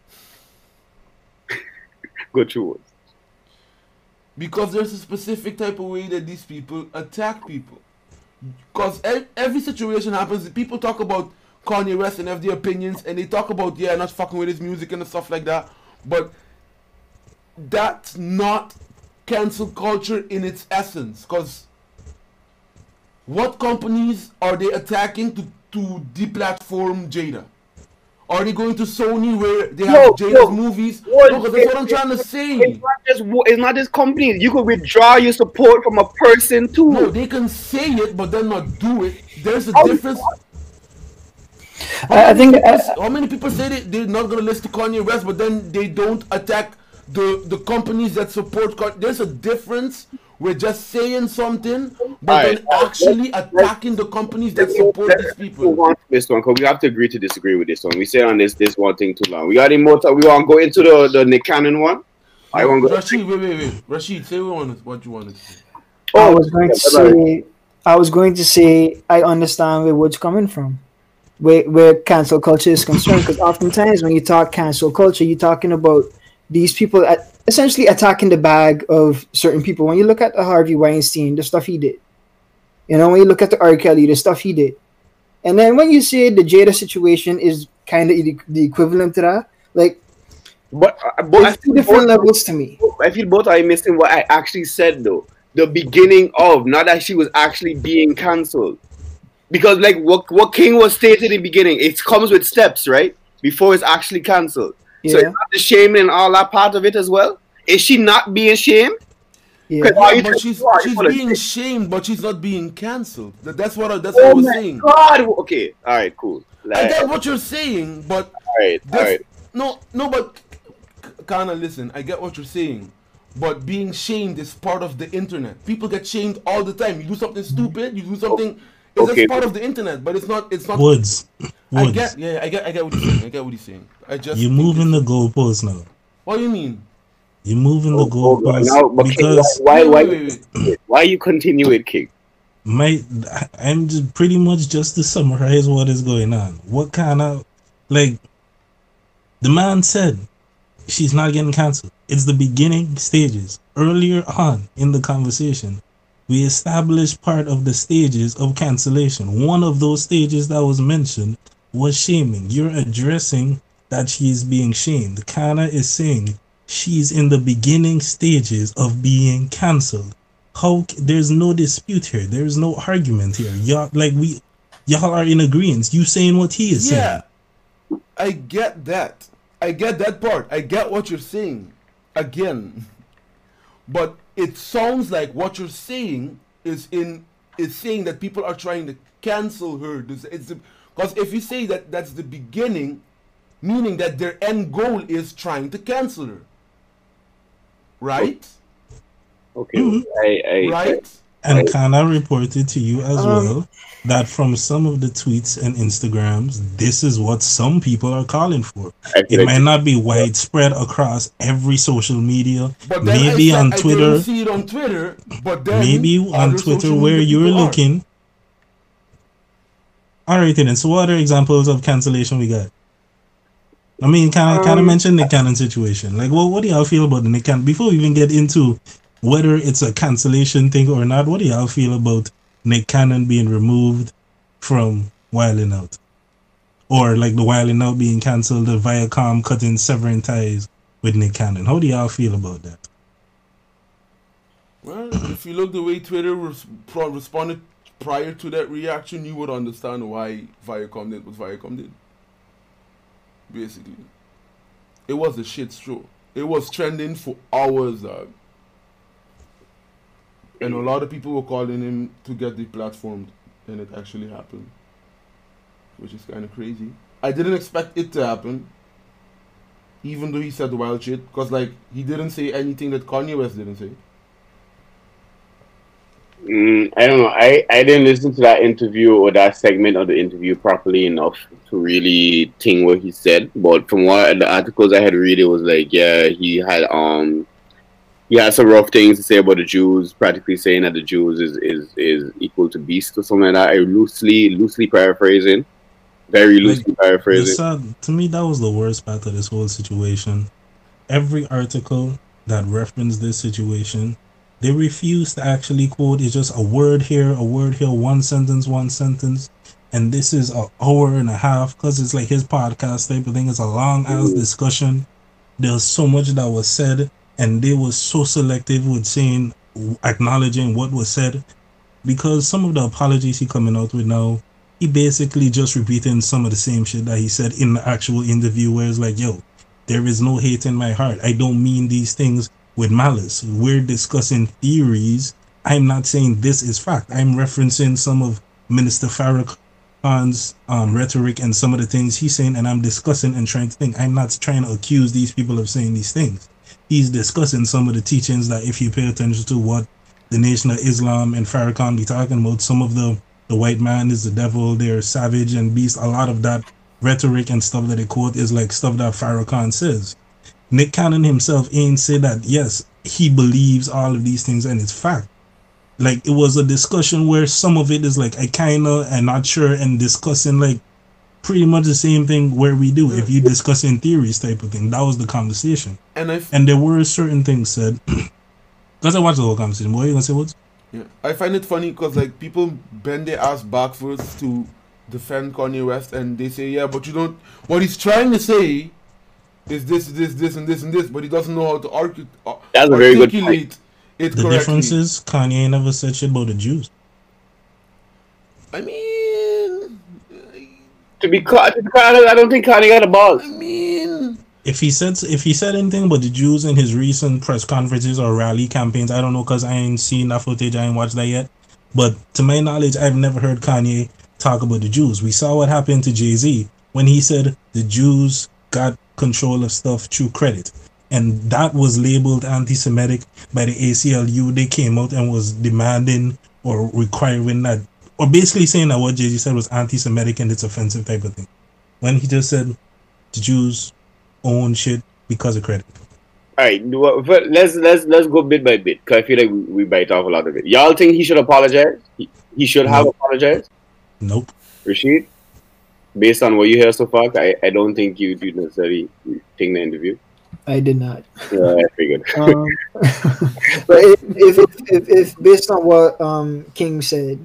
Go through it. Because there's a specific type of way that these people attack people. Because every situation happens, people talk about Kanye West and have their opinions, and they talk about, yeah, not fucking with his music and stuff like that. But that's not cancel culture in its essence. Because what companies are they attacking to, to deplatform Jada? Are they going to Sony where they have Yo, Jada's yo, movies? what- No, 'cause that's what I'm trying to say. It's not just it's not just companies. You could withdraw your support from a person too. No, they can say it, but then not do it. There's a Oh, difference. I, I think People- uh, how many people say they, they're not gonna listen to Kanye West, but then they don't attack the the companies that support Kanye? There's a difference. We're just saying something, but Alright, then actually attacking the companies that support these Let's move people. on to this one because we have to agree to disagree with this one. We say on this this one thing too long. We got any more time? We want to go into the the Nick Cannon one. I want to go. Rashid, wait, wait, wait. Rashid, say what, you wanted, what you wanted to say. I Oh, was going to yeah, bye-bye. say I was going to say I understand where Wood's coming from, where where cancel culture is concerned. Because oftentimes when you talk cancel culture, you're talking about these people at, essentially attacking the bag of certain people. When you look at the Harvey Weinstein, the stuff he did, you know, when you look at the R. Kelly, the stuff he did, and then when you say the Jada situation is kind of the, the equivalent to that, like, But, uh, but I it's two feel different both, levels to me. I feel both are missing what I actually said though. The beginning of, not that she was actually being cancelled. Because like what what King was stated in the beginning, it comes with steps, right? Before it's actually cancelled. So Yeah, it's not the shaming and all that part of it as well. Is she not being shamed? yeah. 'Cause are Yeah, you but trying- she's are you she's gonna being say- shamed, but she's not being cancelled. That, that's what I, that's what I Oh was my saying. God! Okay, all right, cool. I Like, get what you're saying, but all right, all that's, right. no, no, but kinda listen. I get what you're saying, but being shamed is part of the internet. People get shamed all the time. You do something stupid, you do something. It's Okay. just part of the internet, but it's not. It's not. Woods, I Woods, get, yeah, I get, I get what he's saying. I get what he's saying. I just. you're think moving the it's- goalposts now. What do you mean? You're moving the Oh, oh, goalposts now, but King, because why, why, Wait, wait, wait, wait. why you continue it, King? my I'm just pretty much just to summarize what is going on. What kind of like the man said she's not getting cancelled. It's the beginning stages. Earlier on in the conversation, we established part of the stages of cancellation. One of those stages that was mentioned was shaming. You're addressing that she is being shamed. Kana is saying she's in the beginning stages of being cancelled. How there's no dispute here. There's no argument here. Y'all like we y'all are in agreement. You saying what he is Yeah, saying. I get that. I get that part. I get what you're saying. Again, but it sounds like what you're saying is in is saying that people are trying to cancel her. This- It's because if you say that that's the beginning, meaning that their end goal is trying to cancel her, right? Okay, Mhm. I, I, Right? And Kana reported to you as Um, well that from some of the tweets and Instagrams, this is what some people are calling for. I It feel like might not be widespread across every social media. But then Maybe I said on I Twitter, didn't see it on Twitter, but then maybe on other Twitter social where media you're people are. looking. All right, then. So, what other examples of cancellation we got? I mean, kind of, kind of Um, mention Nick Cannon situation. Like, well, what do y'all feel about the Nick Cannon? Before we even get into whether it's a cancellation thing or not, what do y'all feel about Nick Cannon being removed from Wildin' Out? Or like the Wildin' Out being cancelled, the Viacom cutting severing ties with Nick Cannon. How do y'all feel about that? Well, if you look the way Twitter res- pro- responded prior to that reaction, you would understand why Viacom did what Viacom did. Basically, it was a shit show. It was trending for hours, dog. And a lot of people were calling him to get deplatformed, and it actually happened, which is kind of crazy. I didn't expect it to happen, even though he said the wild shit, because like he didn't say anything that Kanye West didn't say. Mm, I don't know. I, I didn't listen to that interview or that segment of the interview properly enough to really think what he said. But from what the articles I had read, it was like, yeah, he had um he had some rough things to say about the Jews, practically saying that the Jews is is, is equal to beast or something like that. I loosely loosely paraphrasing, very loosely The paraphrasing. sad, to me, that was the worst part of this whole situation. Every article that referenced this situation, they refused to actually quote. It's just a word here, a word here, one sentence, one sentence. And this is an hour and a half because it's like his podcast type of thing. It's a long ass discussion. There's so much that was said, and they were so selective with saying, acknowledging what was said. Because some of the apologies he coming out with now, he basically just repeating some of the same shit that he said in the actual interview, where it's like, yo, there is no hate in my heart. I don't mean these things with malice. We're discussing theories. I'm not saying this is fact. I'm referencing some of Minister Farrakhan's um, rhetoric and some of the things he's saying, and I'm discussing and trying to think. I'm not trying to accuse these people of saying these things. He's discussing some of the teachings that if you pay attention to what the Nation of Islam and Farrakhan be talking about, some of the, the white man is the devil, they're savage and beast. A lot of that rhetoric and stuff that they quote is like stuff that Farrakhan says. Nick Cannon himself ain't say that, yes, he believes all of these things and it's fact. like it was a discussion where some of it is like I kinda and not sure and discussing like pretty much the same thing where we do if you discussing theories type of thing. That was the conversation. And I, f- And there were certain things said because I watched the whole conversation. What are you gonna say? What? yeah, I find it funny because like people bend their ass backwards to defend Kanye West, and they say, yeah, but you don't. What he's trying to say is this, this, this, and this, and this, but he doesn't know how to arcu- uh, That's a very good point. articulate it The correctly. difference is Kanye never said shit about the Jews. I mean, To be caught, I don't think Kanye got a ball. I mean, If he said if he said anything about the Jews in his recent press conferences or rally campaigns, I don't know because I ain't seen that footage. I ain't watched that yet. But to my knowledge, I've never heard Kanye talk about the Jews. We saw what happened to Jay-Z when he said the Jews got control of stuff through credit, and that was labeled anti-Semitic by the A C L U. They came out and was demanding or requiring that, or basically saying that what Jay-Z said was anti-Semitic and it's offensive type of thing. When he just said the Jews own shit because of credit. All right, do- but let's let's let's go bit by bit because I feel like we, we bite off a lot of it. Y'all think he should apologize? He, he should have No. apologized. Nope. Rashid, based on what you hear so far, I, I don't think you do necessarily think the interview. I did not. Yeah, I figured. Um, but if, if, if, if based on what um, King said,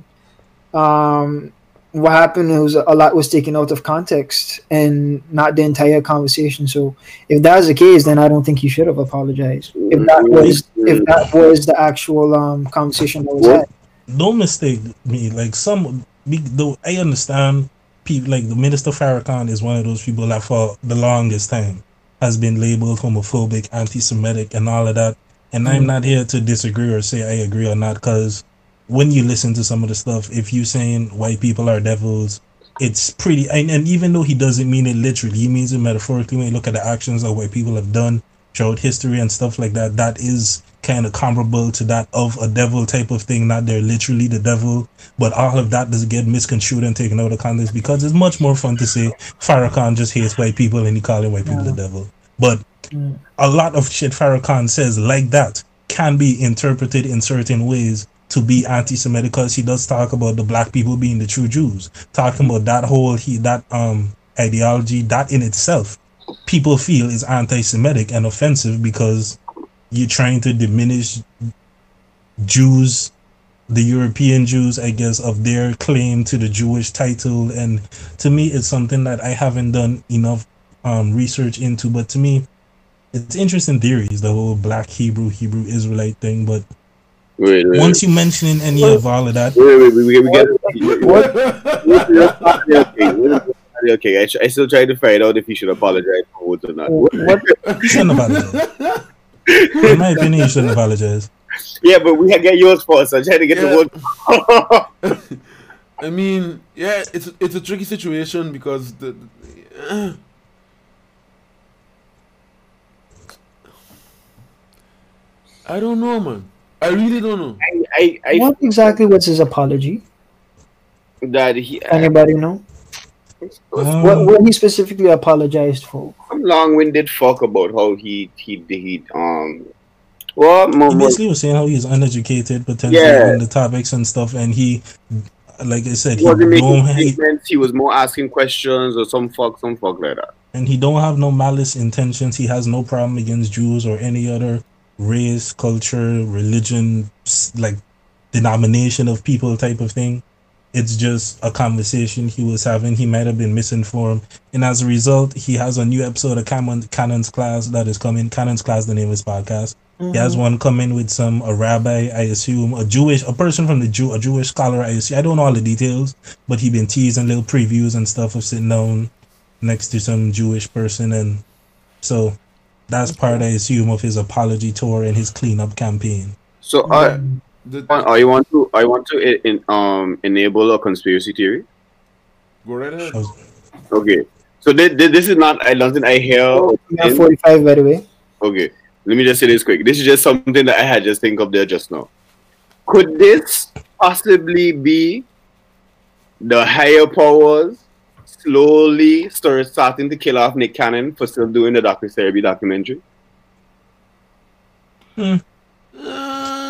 um, what happened was a lot was taken out of context and not the entire conversation. So if that was the case, then I don't think he should have apologized. If that was if that was the actual um, conversation that was had. Don't mistake me. Like some, be- though I understand people like the Minister Farrakhan is one of those people that for the longest time has been labeled homophobic, anti-Semitic, and all of that. And I'm not here to disagree or say I agree or not, because when you listen to some of the stuff, if you saying white people are devils, it's pretty. And, and even though he doesn't mean it literally, he means it metaphorically. When you look at the actions of what people have done throughout history and stuff like that, that is kind of comparable to that of a devil type of thing. Not they're literally the devil, but all of that does get misconstrued and taken out of context because it's much more fun to say Farrakhan just hates white people and he calling white people the devil. But Mm. a lot of shit Farrakhan says like that can be interpreted in certain ways to be anti-Semitic, because he does talk about the black people being the true Jews, talking about that whole he that um ideology that in itself people feel is anti-Semitic and offensive because you're trying to diminish Jews, the European Jews, I guess, of their claim to the Jewish title. And to me, it's something that I haven't done enough um research into, but to me it's interesting theories, the whole black Hebrew, Hebrew Israelite thing. But Wait, wait, once you mentioning any of all of that, wait, wait, we, we get okay. Okay, I, I still try to find out if he should apologize for Woods or not. What? you shouldn't apologize. In my opinion, you shouldn't apologize. Yeah, but we get yours first. I'm trying to get Yeah. the Woods. I mean, yeah, it's it's a tricky situation because the. Uh, I don't know, man. I really don't know. I, I, I What exactly was his apology? that he Anybody know? Um, What what he specifically apologized for? some long-winded fuck about how he he he um well more, he more, basically was saying how he's uneducated potentially Yeah. on the topics and stuff, and he, like I said, he he wasn't making don't ha- statements. He was more asking questions or some fuck some fuck like that. and he don't have no malice intentions. He has no problem against Jews or any other race, culture, religion, s- like denomination of people type of thing. It's just a conversation he was having. He might have been misinformed, and as a result, he has a new episode of Canon, Canon's Class that is coming. Canon's Class, the name of his podcast. He has one coming with some a rabbi, I assume, a Jewish, a person from the Jew, a Jewish scholar. I assume. I don't know all the details, but he been teasing little previews and stuff of sitting down next to some Jewish person, and so that's part, I assume, of his apology tour and his cleanup campaign. So uh, The, I want to I want to in, in, um enable a conspiracy theory. go right ahead. I was- Okay, so this, this is not I nothing I hear. Oh, yeah, forty-five, by the way. Okay, let me just say this quick. This is just something that I had just think of there just now. Could this possibly be the higher powers slowly start starting to kill off Nick Cannon for still doing the Doctor Sebi documentary? Uh,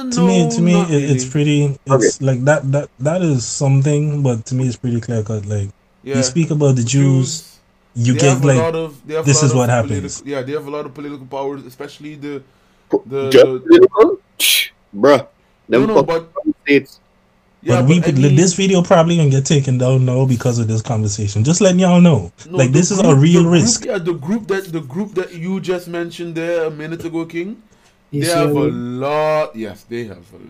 to me, no, to me, not it, it's really. pretty. It's like that. That that is something, but to me, it's pretty clear cut. Like Yeah, you speak about the Jews, you they get have a like lot of they have this a lot is of what political, happens. Yeah, they have a lot of political powers, especially the the, Just the political? Bruh. no Them no, fucking but states. yeah, but we but I could mean, this video probably gonna get taken down now because of this conversation. Just letting y'all know, no, like the this is group- a real the risk. Group, yeah, the group that the group that you just mentioned there a minute ago, King. They You see have a what I lot. Yes, they have a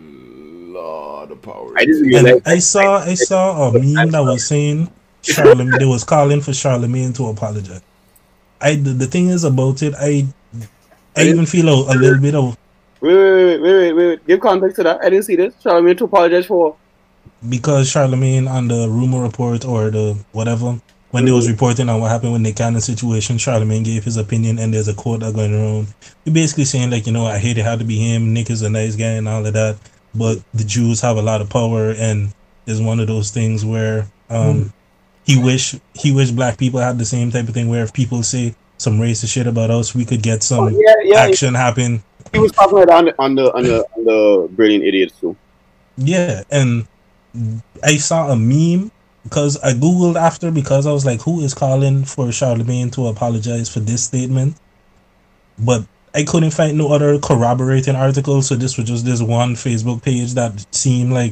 lot of power. I didn't And realize. I saw I saw a meme that was saying Charlemagne. They was calling for Charlemagne to apologize. I the, the thing is about it. I I even feel a, a little bit of Wait, wait, wait, wait, wait, wait. Give context to that. I didn't see this. Charlemagne to apologize for. because Charlemagne on the rumor report or the whatever when they was reporting on what happened with Nick Cannon's situation, Charlemagne gave his opinion, and there's a quote that going around. He basically saying like, you know, I hate it had to be him. Nick is a nice guy and all of that, but the Jews have a lot of power, and it's one of those things where um he wish he wish black people had the same type of thing where if people say some racist shit about us, we could get some Oh, yeah, yeah. action happen. He was talking about on the on the on the, on the Brilliant Idiots too. Yeah, and I saw a meme because I googled after because I was like, who is calling for Charlemagne to apologize for this statement? But I couldn't find no other corroborating articles, so this was just this one Facebook page that seemed like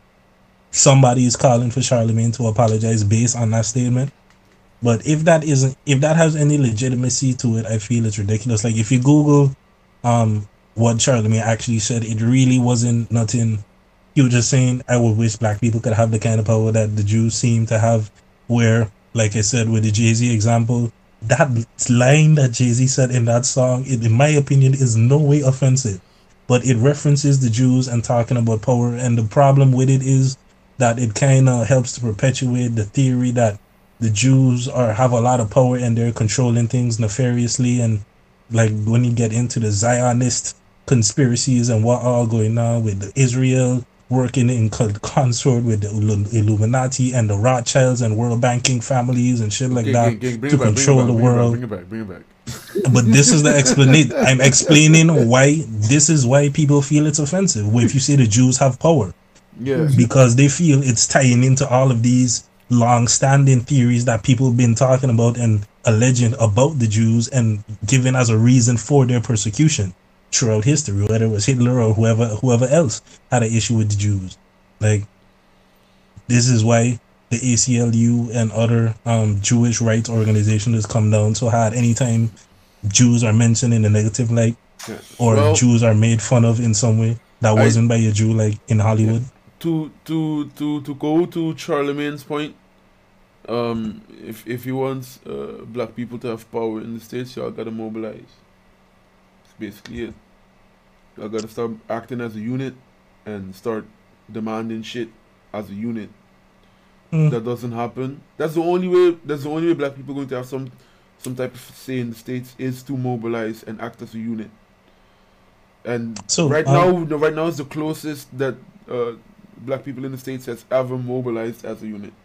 somebody is calling for Charlemagne to apologize based on that statement. But if that isn't, if that has any legitimacy to it, I feel it's ridiculous. Like if you Google um what Charlemagne actually said, it really wasn't nothing. He was just saying, I would wish black people could have the kind of power that the Jews seem to have, where, like I said, with the Jay-Z example, that line that Jay-Z said in that song, it, in my opinion, is no way offensive. But it references the Jews and talking about power. And the problem with it is that it kind of helps to perpetuate the theory that the Jews are have a lot of power and they're controlling things nefariously. And like when you get into the Zionist conspiracies and what all going on with the Israel working in consort with the Illuminati and the Rothschilds and world banking families and shit like Okay, that okay, okay, bring to it back, control bring it the back, world. Bring it back, bring it back. Bring it back. But this is the explanation. I'm explaining why this is why people feel it's offensive. If you say the Jews have power, Yeah. because they feel it's tying into all of these long-standing theories that people have been talking about and alleging about the Jews and given as a reason for their persecution throughout history, whether it was Hitler or whoever whoever else had an issue with the Jews. Like, this is why the A C L U and other um, Jewish rights organizations has come down so hard anytime Jews are mentioned in a negative light Yeah. or Well, Jews are made fun of in some way that I- wasn't by a Jew, like in Hollywood. to to to to go to Charlemagne's point, um, if if he wants uh, black people to have power in the states, y'all gotta mobilize. That's basically it. Y'all gotta start acting as a unit and start demanding shit as a unit. Mm. That doesn't happen. That's the only way. That's the only way black people are going to have some some type of say in the states is to mobilize and act as a unit. And So, right um, now, right now is the closest that uh, black people in the states has ever mobilized as a unit.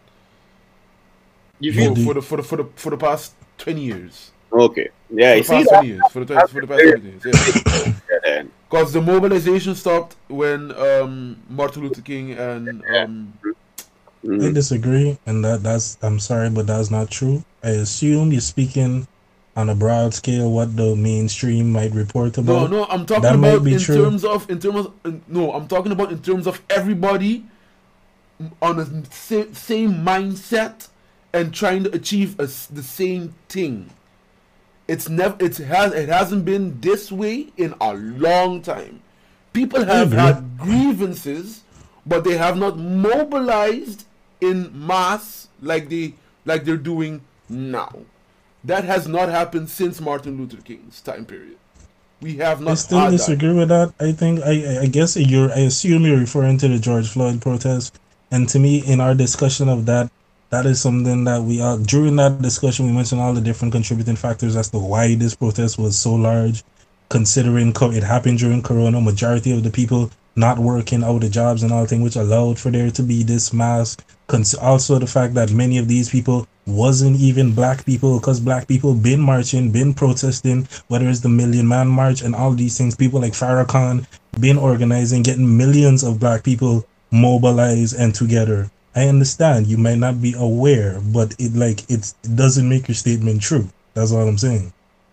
You Yeah, feel do- For the for the for the for the past twenty years. okay? Yeah, For you the see past that? twenty years. For the twenty, for the past twenty years. Yeah. Yeah, then. Because the mobilization stopped when um, Martin Luther King and um, I Mhm. disagree, and that that's I'm sorry, but that's not true. I assume you're speaking on a broad scale what the mainstream might report no, about. no, I'm talking That might about be in true. terms of in terms of in- no, I'm talking about in terms of everybody on the same, same mindset and trying to achieve a s the same thing. It's never it has it hasn't been this way in a long time. People have agree. had grievances, but they have not mobilized in mass like they like they're doing now. That has not happened since Martin Luther King's time period. We have I not still had that. disagree with that. I think I I- I guess you're I assume you're referring to the George Floyd protest, and to me, in our discussion of that, that is something that we are during that discussion we mentioned all the different contributing factors as to why this protest was so large, considering co- it happened during Corona, majority of the people not working out of jobs and all thing, which allowed for there to be this mass. Cons- also the fact that many of these people wasn't even black people, because black people been marching, been protesting, whether it's the Million Man March and all these things. People like Farrakhan been organizing, getting millions of black people mobilized and together. I understand you might not be aware, but it like it's, it doesn't make your statement true. That's all I'm saying.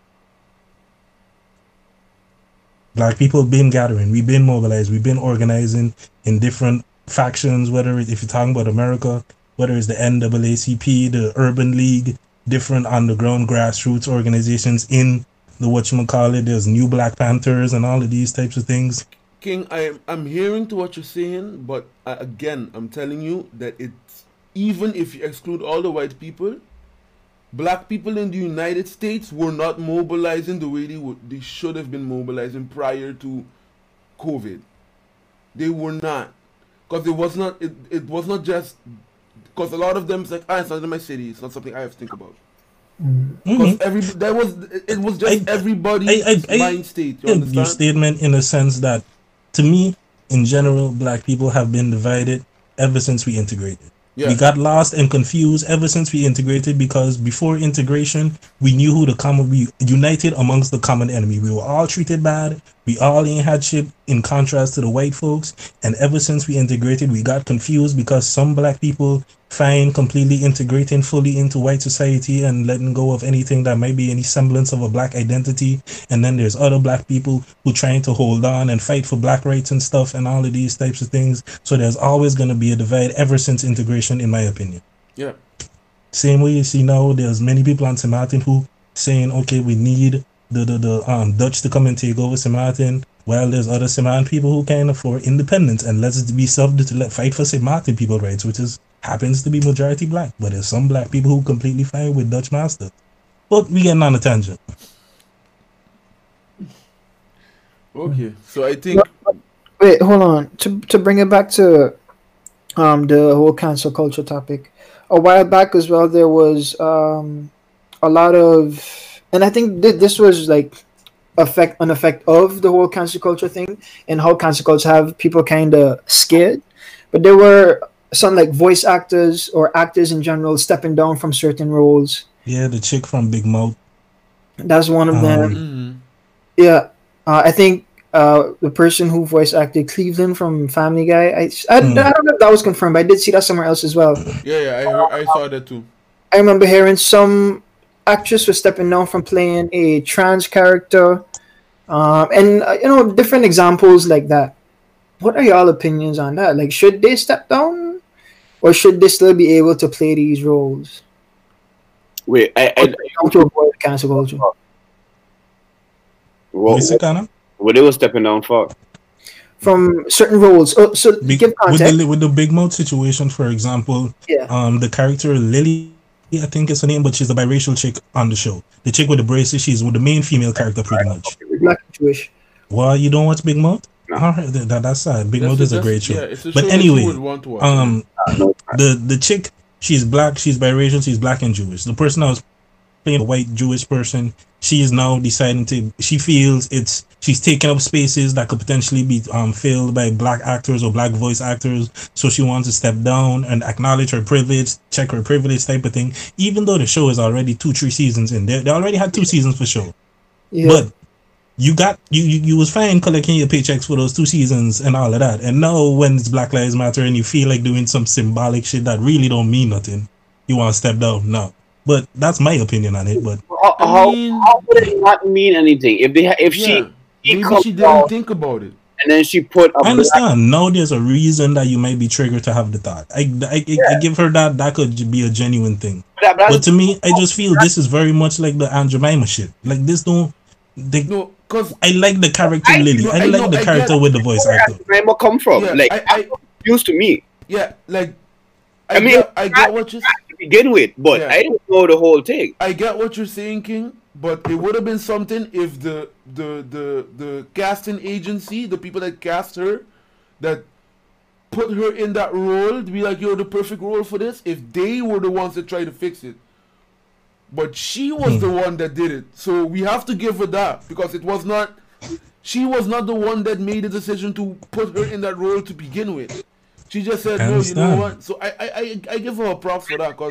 Black people been gathering, we've been mobilized, we've been organizing in different factions, whether it, if you're talking about America, whether it's the N double A C P, the Urban League, different underground grassroots organizations in the whatchamacallit, there's New Black Panthers and all of these types of things. King, I'm I'm hearing to what you're saying, but uh, again, I'm telling you that it's, even if you exclude all the white people, black people in the United States were not mobilizing the way they would they should have been mobilizing prior to COVID. They were not, because it was not it, it was not just because a lot of them is like, ah, it's not in my city, it's not something I have to think about. Because Mhm. every that was it was just I- everybody's I- I- I- mind state. You Yeah, understand? your statement in the sense that, to me, in general, black people have been divided ever since we integrated. Yeah. We got lost and confused ever since we integrated, because before integration, we knew who the common, we united amongst the common enemy. We were all treated bad. We all ain't had shit, in contrast to the white folks. And ever since we integrated, we got confused because some black people find completely integrating fully into white society and letting go of anything that might be any semblance of a black identity. And then there's other black people who trying to hold on and fight for black rights and stuff and all of these types of things. So there's always going to be a divide ever since integration, in my opinion. Yeah. Same way you see now, there's many people on Saint Martin who saying, okay, we need the, the, the um, Dutch to come and take over Saint Martin. Well, there's other Saint Martin people who kind of for independence and let's be self to let fight for Saint Martin people rights, which is happens to be majority black. But there's some black people who completely fine with Dutch masters. But we getting on a tangent. Okay, so I think Wait, hold on. To to bring it back to um the whole cancel culture topic, a while back as well, there was um a lot of, and I think th- this was like effect an effect of the whole cancel culture thing and how cancel culture have people kind of scared. But there were some like voice actors or actors in general stepping down from certain roles. Yeah, the chick from Big Mouth. That's one of them. mhm. Yeah, uh, I think uh, the person who voice acted Cleveland from Family Guy. I, I, Hmm. I don't know if that was confirmed, but I did see that somewhere else as well. yeah, yeah, I heard, I saw that too. I remember hearing some actress was stepping down from playing a trans character, um, and uh, you know, different examples like that. What are y'all opinions on that? Like, should they step down, or should they still be able to play these roles? Wait, I, I, How to avoid cancel culture? what, What's it, Kana? what they were stepping down for? From certain roles. Oh, so Big, give with context. the with the Big Mouth situation, for example, Yeah. um, the character Lily, I think is her name, but she's a biracial chick on the show. The chick with the braces, she's with the main female character, pretty much. Black and Jewish. Well, you don't watch Big Mouth? No. All right, th- that, that's sad. Big That's Mouth a- is a that's- great show. yeah, it's a But show that anyway, you would want to watch. um, No, the the chick, she's black, she's biracial, she's black and Jewish. The person I was playing, a white Jewish person, she is now deciding to. She feels it's she's taking up spaces that could potentially be um filled by black actors or black voice actors. So she wants to step down and acknowledge her privilege, check her privilege type of thing. Even though the show is already two, three seasons in, they they already had two seasons for show. Yeah. But you got you, you you was fine collecting your paychecks for those two seasons and all of that. And now when it's Black Lives Matter and you feel like doing some symbolic shit that really don't mean nothing, you want to step down now. But that's my opinion on it. But how, I how, mean, how would it not mean anything if they ha- if yeah, she he maybe comes she didn't out think about it. and then she put a I black, understand now there's a reason that you might be triggered to have the thought. I I, I, I give her that that could be a genuine thing. that, But that's, to me, I just feel this is very much like the Aunt Jemima shit. Like this don't. They, No, cause I like the character I- Lily. no, I I like know, the I character get- with the voice where actor. does Jemima come from? yeah, like I, that's I used to me yeah, like I, I mean, get, I get what you're to begin with, but Yeah. I didn't know the whole thing. I get what you're saying, King, but it would have been something if the the the the casting agency, the people that cast her, that put her in that role to be like, you're the perfect role for this, if they were the ones that tried to fix it. But she was the one that did it. So we have to give her that, because it was not she was not the one that made the decision to put her in that role to begin with. She just said, I no, you know understand. what? So I I, I, I give her a props for that, because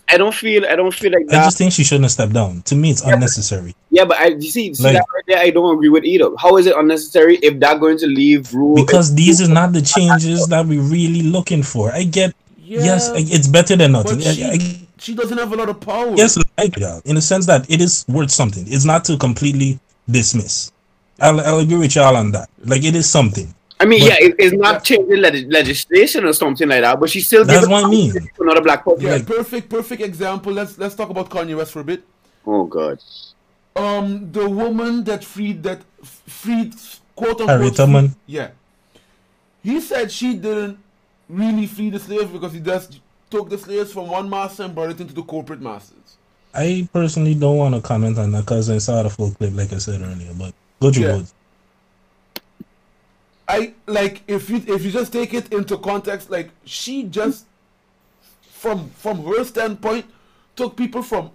I don't feel I don't feel like I that. just think she shouldn't have stepped down. To me, it's Yeah, but- unnecessary. Yeah, but I you see, see Like- that right there. I don't agree with either. How is it unnecessary if that's going to leave rule? Because these are not the changes that we're really looking for. I get, Yeah, yes, I- it's better than nothing. but I- she, I- she doesn't have a lot of power. yes, like that, in the sense that it is worth something. It's not to completely dismiss. I'll, I'll agree with y'all on that. Like, it is something. I mean, but- yeah, it, it's not changing leg- legislation or something like that, but she still That's gives what I mean. to another black person. Yeah, like- perfect, perfect example. Let's let's talk about Kanye West for a bit. Oh God. Um, the woman that freed that f- freed quote unquote. Harriet free- Tubman. Yeah. He said she didn't really free the slaves because he just took the slaves from one master and brought it into the corporate masters. I personally don't want to comment on that because I saw the full clip, like I said earlier. But go through Yeah. both. I like if you if you just take it into context, like she just from from her standpoint took people from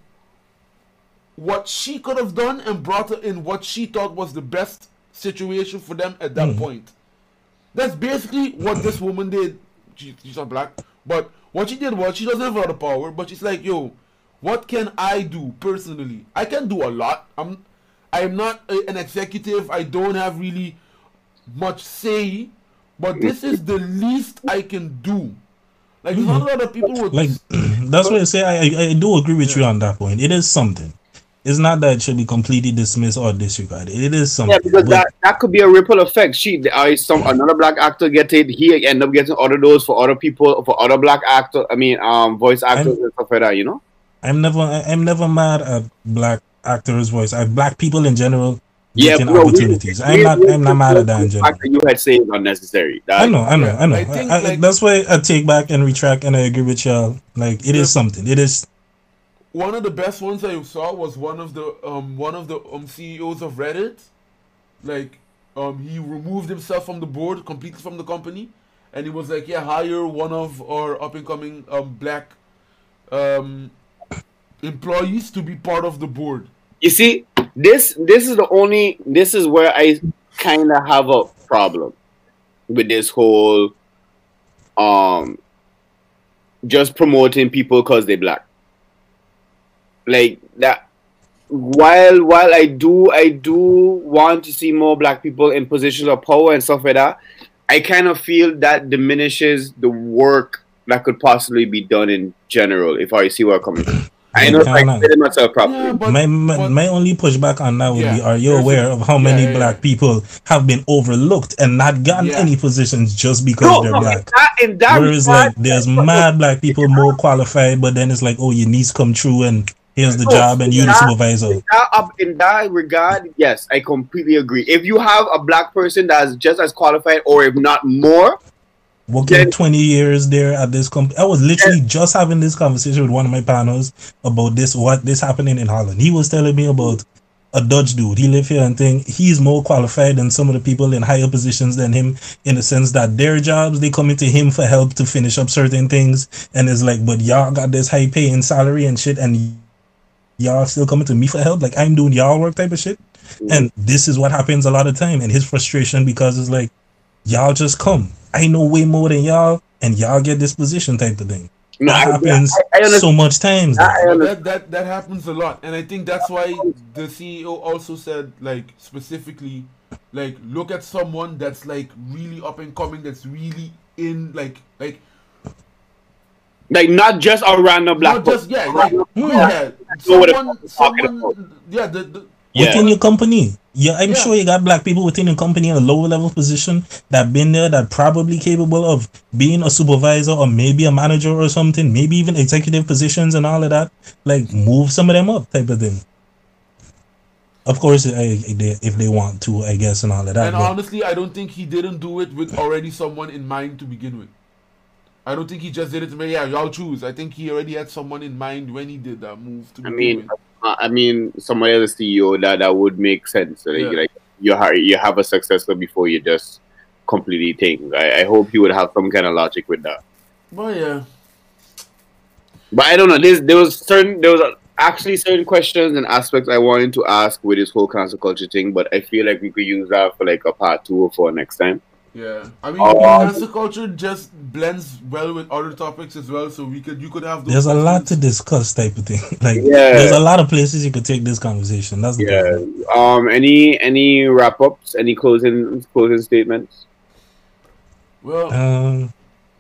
what she could have done and brought her in what she thought was the best situation for them at that Mm. point. That's basically what this woman did. She, she's not black, but what she did was she doesn't have a lot of power, but she's like, yo, what can I do personally? I can do a lot. I'm I'm not a, an executive. I don't have really much say, but this is the least I can do. Like there's not a lot of people would Like, that's why I say I, I, I do agree with you on that point. It is something. It's not that it should be completely dismissed or disregarded. It is something. Yeah, because but- that, that could be a ripple effect. She, uh, some another black actor get it. He end up getting other those for other people, for other black actor. I mean, um, voice actors I'm- and stuff like that. You know. I'm never I- I'm never mad at black actors' voice. I black people in general Yeah, getting bro, we- opportunities. we- I'm not we- I'm not mad at that in the general. fact that you had said is unnecessary. That, I know, I know, Yeah, I know. I think, I- I- like- that's why I take back and retract, and I agree with y'all. Like, it is Yeah. something. It is. one of the best ones I saw was one of the um one of the um C E Os of Reddit. Like um he removed himself from the board completely from the company, and he was like, yeah, hire one of our up and coming um black um employees to be part of the board. You see, this this is the only this is where I kind of have a problem with this whole um just promoting people because they're black. Like that. While while I do I do want to see more black people in positions of power and stuff like that, I kind of feel that diminishes the work that could possibly be done in general. If I see where I'm coming from, I know if I Kinda. explain myself properly. Yeah, but, my, my, but- my only pushback on that would Yeah, be: are you there's a- aware of how yeah, many yeah, black yeah. people have been overlooked and not gotten Yeah. any positions just because No, they're no, in black? that, in that Whereas, regard, like, there's mad black people more qualified, but then it's like, oh, your needs come true, and here's the No, job, and you the that- supervisor. in that, up- in that regard, yes, I completely agree. If you have a black person that's just as qualified, or if not more, Working Yeah. twenty years there at this company. I was literally just having this conversation with one of my panels about this, what this happening in Holland. He was telling me about a Dutch dude. He live here and think he's more qualified than some of the people in higher positions than him, in the sense that their jobs, they coming to him for help to finish up certain things. And it's like, but y'all got this high pay and salary and shit, and y'all still coming to me for help? Like, I'm doing y'all work type of shit. And this is what happens a lot of time. And his frustration, because it's like, y'all just come. I know way more than y'all, and y'all get this position type of thing. no, That I, happens I, I understand. so much times. I though. But understand. that, that that happens a lot, and I think that's why the C E O also said, like, specifically, like, look at someone that's like really up and coming, that's really in like like Like not just a random black not just yeah like person. yeah know what someone I'm talking someone yeah the, the Yeah. Within your company. Yeah, I'm Yeah. sure you got black people within your company in a lower level position that been there, that probably capable of being a supervisor or maybe a manager or something, maybe even executive positions and all of that. Like, move some of them up type of thing. Of course, I, they, if they want to, I guess, and all of that. and but- honestly, I don't think he didn't do it with already someone in mind to begin with. I don't think he just did it to me. Yeah, y'all choose. I think he already had someone in mind when he did that move. To I begin mean, with. uh, I mean, somebody as a C E O that that would make sense. Like, Yeah. like you have you have a successor before you just completely think. I, I hope he would have some kind of logic with that. But yeah, But I don't know. There's, there was certain there was actually certain questions and aspects I wanted to ask with this whole cancel culture thing. But I feel like we could use that for like a part two or for next time. Yeah, I mean, Oh. cancel culture just blends well with other topics as well. So we could, you could have those. There's a lot to questions. discuss, type of thing. Like, Yeah. there's a lot of places you could take this conversation. That's the Yeah. problem. Um. Any any wrap ups? Any closing closing statements? Well, Um,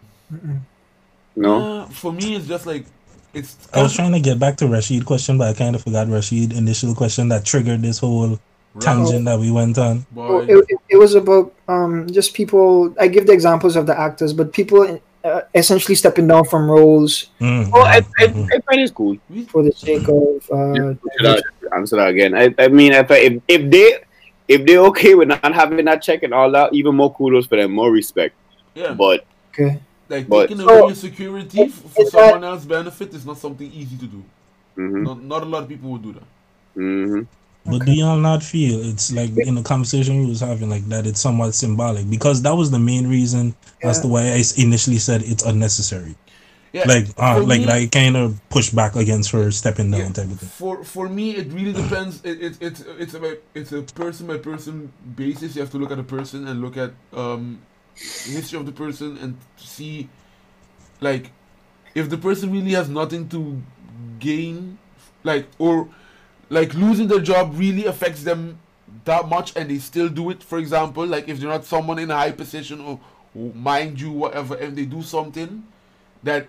No. uh, for me, it's just like it's. I was trying to get back to Rashid question, but I kind of forgot Rashid initial question that triggered this whole tangent that we went on. Oh, Boy, it, it, it was about um just people. I give the examples of the actors, but people uh, essentially stepping down from roles Mm, Oh, I, I, mhm. I find it's cool. for the sake of uh, Should I answer that again? I, I mean, if, I, if if they if they're okay with not having that check and all that, even more kudos for them, more respect. yeah, But okay. like but- taking So- away your security f- for is that- someone else's benefit is not something easy to do. mhm, Not, not a lot of people would do that. mhm. But do y'all not feel it's like in the conversation we was having like that it's somewhat symbolic because that was the main reason as Yeah. to why I s- initially said it's unnecessary. Yeah, Like uh, for like me- like kind of push back against her stepping down Yeah, type of thing. For for me, it really depends. It, it, it's it's a it's a person by person basis. You have to look at the person and look at um the history of the person and see like if the person really has nothing to gain, like or like losing their job really affects them that much and they still do it. For example, like if they're not someone in a high position or, or mind you whatever, and they do something that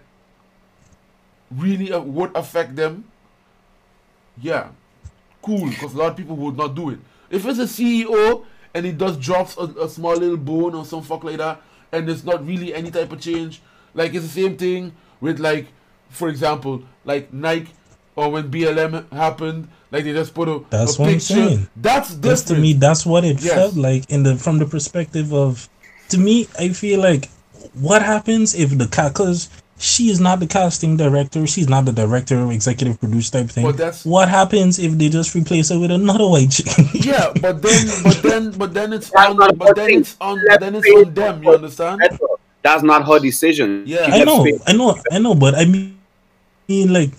really uh, would affect them, yeah, cool, because a lot of people would not do it. If it's a C E O and he does drops a, a small little bone or some fuck like that, and there's not really any type of change, like it's the same thing with like, for example, like Nike or when B L M happened, like they just put a, That's a what I'm picture. saying. That's different. Because to me, that's what it Yes. felt like in the from the perspective of. To me, I feel like what happens if the cause she is not the casting director, she's not the director or executive producer type thing. But that's- what happens if they just replace her with another white chick? Yeah, but then, but then, but then it's That's on, not but then working. it's on, but then it's on them. You understand? That's, that's not her decision. Yeah. She I gets know, paid. I know, I know, but I mean, mean, like,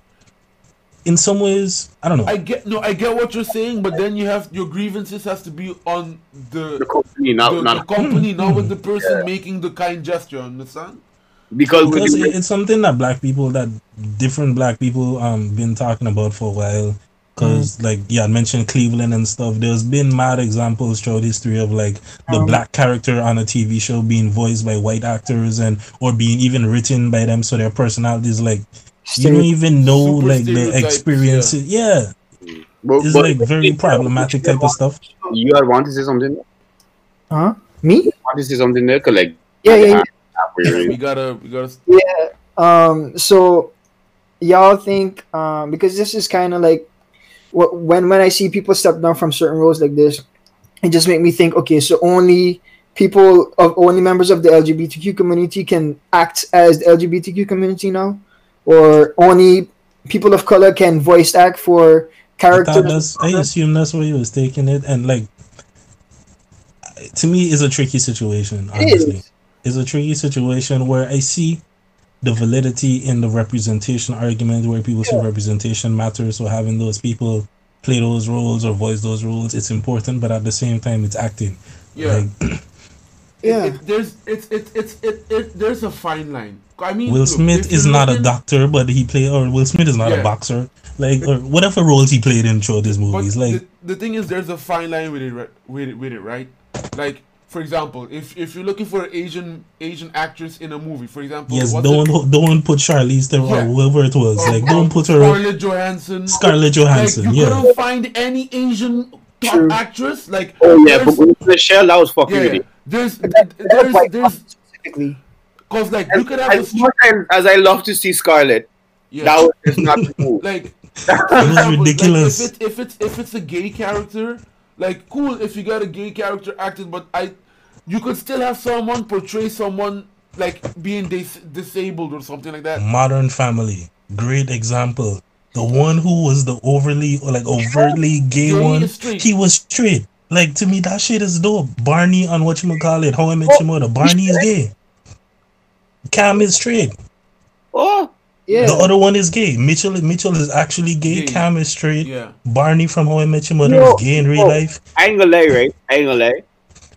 in some ways, I don't know. I get no, I get what you're saying, but then you have your grievances has to be on the The company, not the, not the company, not with the person making the kind gesture. Understand? because with Because the- it, it's something that black people, that different black people, um, been talking about for a while. Because, like, yeah, I mentioned Cleveland and stuff. There's been mad examples throughout history of like the Um, black character on a T V show being voiced by white actors and or being even written by them, so their personalities like you don't even know Super like the stereotypes, experiences. Yeah, but- it's but- like very problematic type of stuff. You had want to say something? Huh? Me? Want to say something there? 'Cause, like, Yeah, yeah, yeah. Yeah, we gotta, we gotta. Um, so y'all think um because this is kind of like wh- when when I see people step down from certain roles like this, it just make me think. Okay, so only people of only members of the L G B T Q community can act as the L G B T Q community now, or only people of color can voice act for I, characters. thought that's, I assume that's where he was taking it, and like to me, it's a tricky situation. It Honestly, is. it's a tricky situation where I see the validity in the representation argument, where people say representation matters, so having those people play those roles or voice those roles, it's important, but at the same time, it's acting. Yeah. Like, Yeah. It, it, there's it's it's it's it, it there's a fine line. I mean, Will look, Smith if is you're not a looking- doctor, but he played, or Will Smith is not Yeah. a boxer, like, or whatever roles he played in throughout his But movies. Like, the, the thing is, there's a fine line with it, ri- with it, with it, right? Like, for example, if if you're looking for an Asian Asian actress in a movie, for example, yes, what's don't it- don't put Charlize Theron Yeah. or whoever it was. or- Like, or don't put her Scarlett Johansson. Scarlett Johansson. Like, you Yeah, couldn't find any Asian top True. actress. Like, oh yeah, there's- but with Michelle, that was fucking yeah, with yeah. it. There's That- there's like, there's specifically. cause like you could have a As str- much as, as I love to see Scarlett, yeah. that was just not cool. like was ridiculous. Like if, it, if it's if it's a gay character, like cool if you got a gay character acted, but I, you could still have someone portray someone like being dis- disabled or something like that. Modern Family, great example. The one who was the overly or like overtly gay Gay one, is straight. he was straight. Like, to me, that shit is dope. Barney on what you call it, How I Met Your Mother. Barney is gay. Cam is straight. Oh, Yeah. The other one is gay. Mitchell Mitchell is actually gay. Gay. Cam is straight. Yeah, Barney from How I Met Your Mother No, is gay in real no. life. I ain't gonna lie, right? I ain't gonna lie.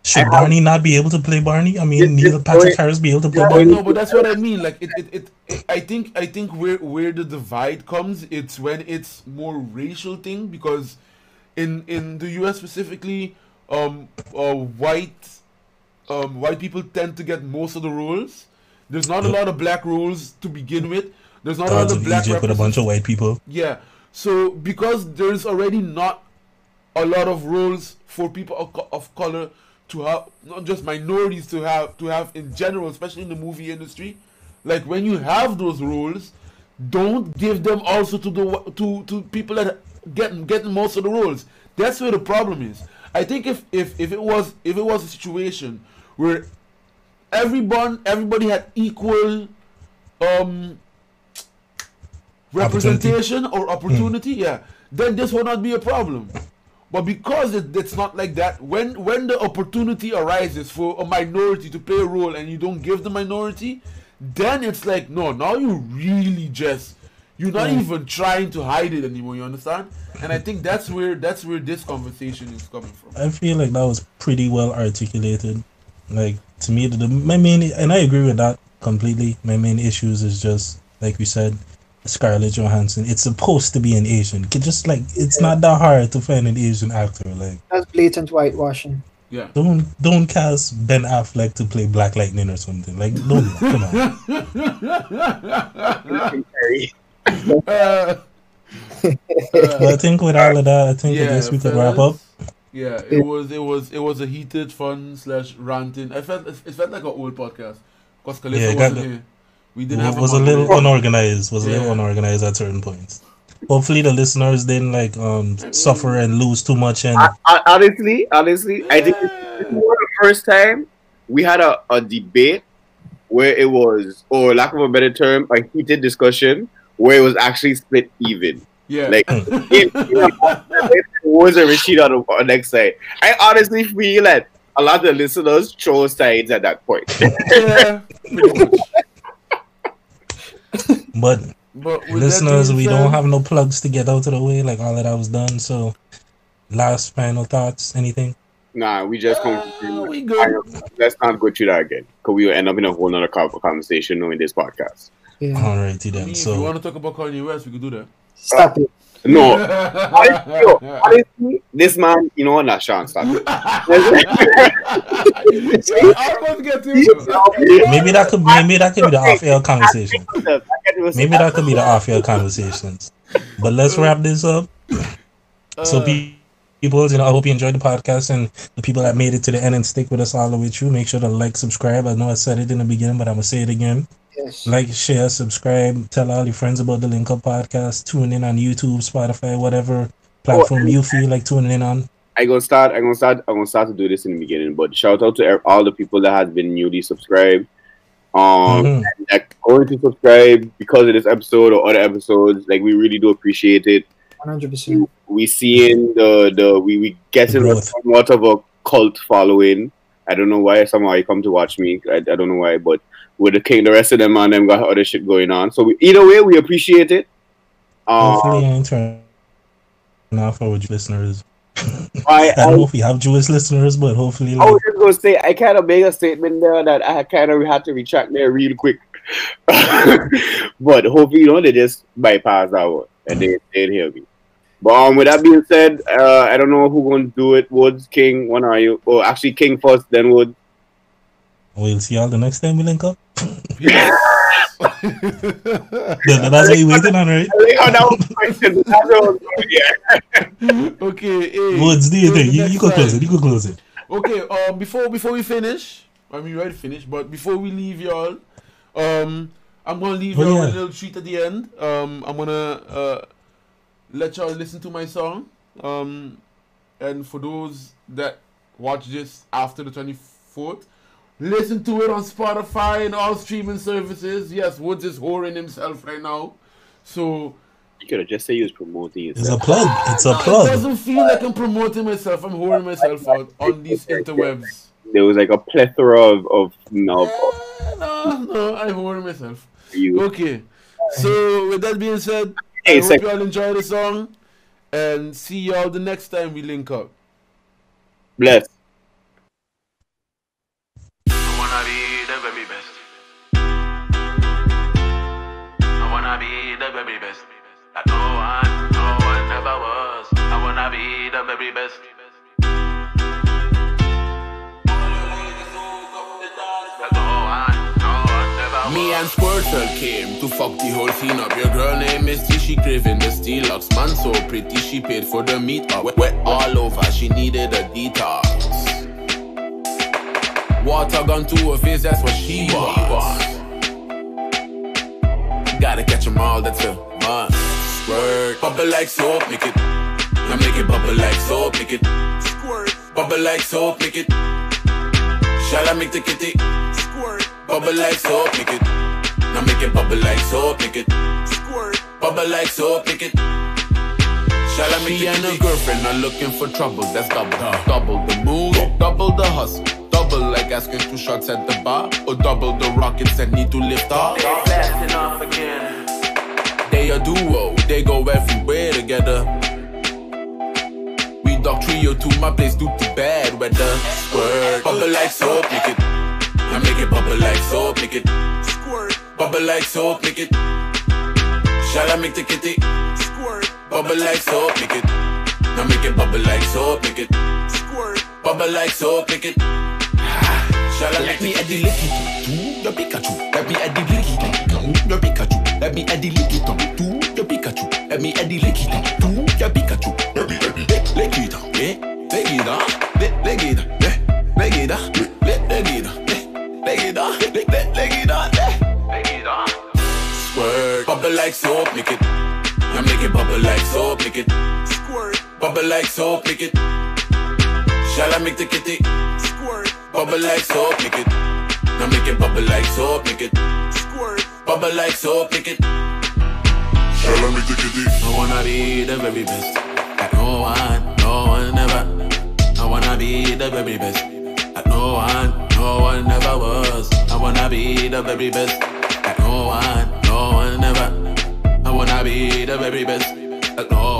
Should Barney not be able to play Barney? I mean, Yes, Neil yes, Patrick wait. Harris be able to play But Barney? no, but that's what I mean. Like it, it, it, it I think I think where where the divide comes, it's when it's more racial thing because in in the U S specifically, um, uh, white um white people tend to get most of the roles. There's not a Yep. lot of black roles to begin with. There's not a Gods lot of of black Egypt with a bunch of represent- white people. Yeah. So because there's already not a lot of roles for people of, co- of color to have, not just minorities to have to have in general, especially in the movie industry. Like when you have those roles, don't give them also to the wa- to to people that get getting most of the roles. That's where the problem is. I think if if if it was if it was a situation where everyone everybody had equal um representation or opportunity, yeah, then this will not be a problem. But because it, it's not like that, when when the opportunity arises for a minority to play a role and you don't give the minority, then it's like, no, now you really just you're not Yeah. even trying to hide it anymore. You understand? And I think that's where that's where this conversation is coming from. I feel like that was pretty well articulated. Like to me, the, the my main and I agree with that completely. My main issues is just like we said, Scarlett Johansson. It's supposed to be an Asian. It just like it's not that hard to find an Asian actor. Like That's blatant whitewashing. Yeah. don't don't cast Ben Affleck to play Black Lightning or something. Like don't come on. Uh, But I think with all of that, I think I guess we could wrap up. fellas, Yeah, it was it was it was a heated, fun slash ranting. I felt it felt like an old podcast because Calista Yeah, it got wasn't the- here. We didn't have It him was a on little today. unorganized. Was a little Yeah. unorganized at certain points. Hopefully the listeners didn't like um suffer and lose too much and I, I, honestly, honestly, I think this is Yeah. the first time we had a, a debate where it was, or lack of a better term, a heated discussion where it was actually split even. Yeah. Like, it, it was a Rashid on the on the next side. I honestly feel like a lot of the listeners chose sides at that point. yeah, pretty much. but But with that listeners, being we said, don't have no plugs to get out of the way. Like all of that was done. So last final thoughts, anything? Nah, we just come. Uh, we good. Let's not go through that again, because we will end up in a whole other conversation knowing this podcast. Yeah. Alrighty I then. mean, if you So want to talk about Kanye West, we could do that. Stop it. No, honestly, yo, honestly, this man, you know what? Nah, Sean, stop it. Yeah, I almost get to you. maybe that could maybe that could be the off air conversation. Maybe that could be the off air conversations. But let's wrap this up. So Uh, pe- people, you know, I hope you enjoyed the podcast and the people that made it to the end and stick with us all the way through. Make sure to like, subscribe. I know I said it in the beginning, but I'm gonna say it again. Yes. Like, share, subscribe, tell all your friends about the Link Up Podcast. Tune in on YouTube, Spotify, whatever platform you feel like tuning in on. I gonna start. I gonna start. I'm gonna start to do this in the beginning. But shout out to e- all the people that has been newly subscribed. Um, Mhm. that going to subscribe because of this episode or other episodes. Like we really do appreciate it. one hundred percent. We seeing the the we we getting Growth. somewhat of a cult following. I don't know why. Somehow you come to watch me. I, I don't know why, but with the king, the rest of them man, them got other shit going on. So we, either way, we appreciate it. Hopefully, Um, I ain't turn off our listeners. I, I don't I, know if we have Jewish listeners, but hopefully, I like, was just gonna say I kind of made a statement there that I kind of had to retract there real quick. But hopefully, you know, they just bypass that one and they they hear me. But um, with that being said, uh, I don't know who's gonna do it. Woods, King, one are you? Oh, actually, King first, then Woods. we'll see y'all the next time we link up. yeah. Yeah, that's what you waiting on, right? I think that was the question. That's what I was going, yeah. Okay. Hey, Woods, do you till think? the You, next you can close time. it. You can close it. Okay, um, before before we finish, I mean, we're ready to finish, but before we leave y'all, um, I'm gonna leave Oh, y'all yeah. with a little treat at the end. Um, I'm gonna uh, let y'all listen to my song. Um, and for those that watch this after the twenty-fourth, listen to it on Spotify and all streaming services. Yes, Woods is whoring himself right now, so. You could have just said you was promoting It's a yourself. plug. It's a No, it plug. doesn't feel like I'm promoting myself. I'm whoring myself out on these interwebs. There was like a plethora of of, of, of Eh, no, no, I'm whoring myself. you. Okay, so with that being said, Hey, I hope sec- you all enjoy the song, and see y'all the next time we link up. Bless. Me and Squirtle came to fuck the whole scene up. Your girl named Misty, she craving the Steelux. Man so pretty, she paid for the meat up. Wet, wet all over, she needed a detox. Water gone to her face, that's what she wants. Gotta catch 'em all, that's a must. Squirt, bubble like soap, make it. Now make it bubble like soap, make it. Squirt, bubble like soap, make it. Shall I make the kitty? Squirt, bubble like soap, make it. Now make it bubble like soap, make it. Squirt, bubble like soap, make it. Shall I make the and her girlfriend are looking for trouble, that's double. Double the move, double the hustle. Double like asking two shots at the bar, or double the rockets that need to lift off. They blasting off again. They a duo, they go everywhere together. We dog trio to my place due to bad weather. Squirt, bubble like soap, make it. Now make it bubble like soap, make it. Squirt, bubble like soap, make it. Shall I make the kitty? Squirt, bubble like soap, make it. Now make it bubble like soap, make it. Squirt, bubble like soap, make it. Shall I let me add the licky to your Pikachu? Let me add the licky to your Pikachu. Let me add the licky to your Pikachu. Let me add the licky to your Pikachu. Let me add the licky to eh? Licky da, licky da, licky da, licky da, licky da, licky da, licky da. Squirt, bubble like soap, make it. Now make it bubble like soap, make it. Squirt, bubble like soap, make it. Shall I make the kitty? Squirt, bubble like soap, make it. Now make it bubble like soap, make it. Squirt, bubble like soap, make it. Shall I make the kitty? I wanna be the very best. Like no one, no one ever. I wanna be the very best. Like no one, no one ever was. I wanna be the very best. Like no one, no one ever. I wanna be the very best. Like no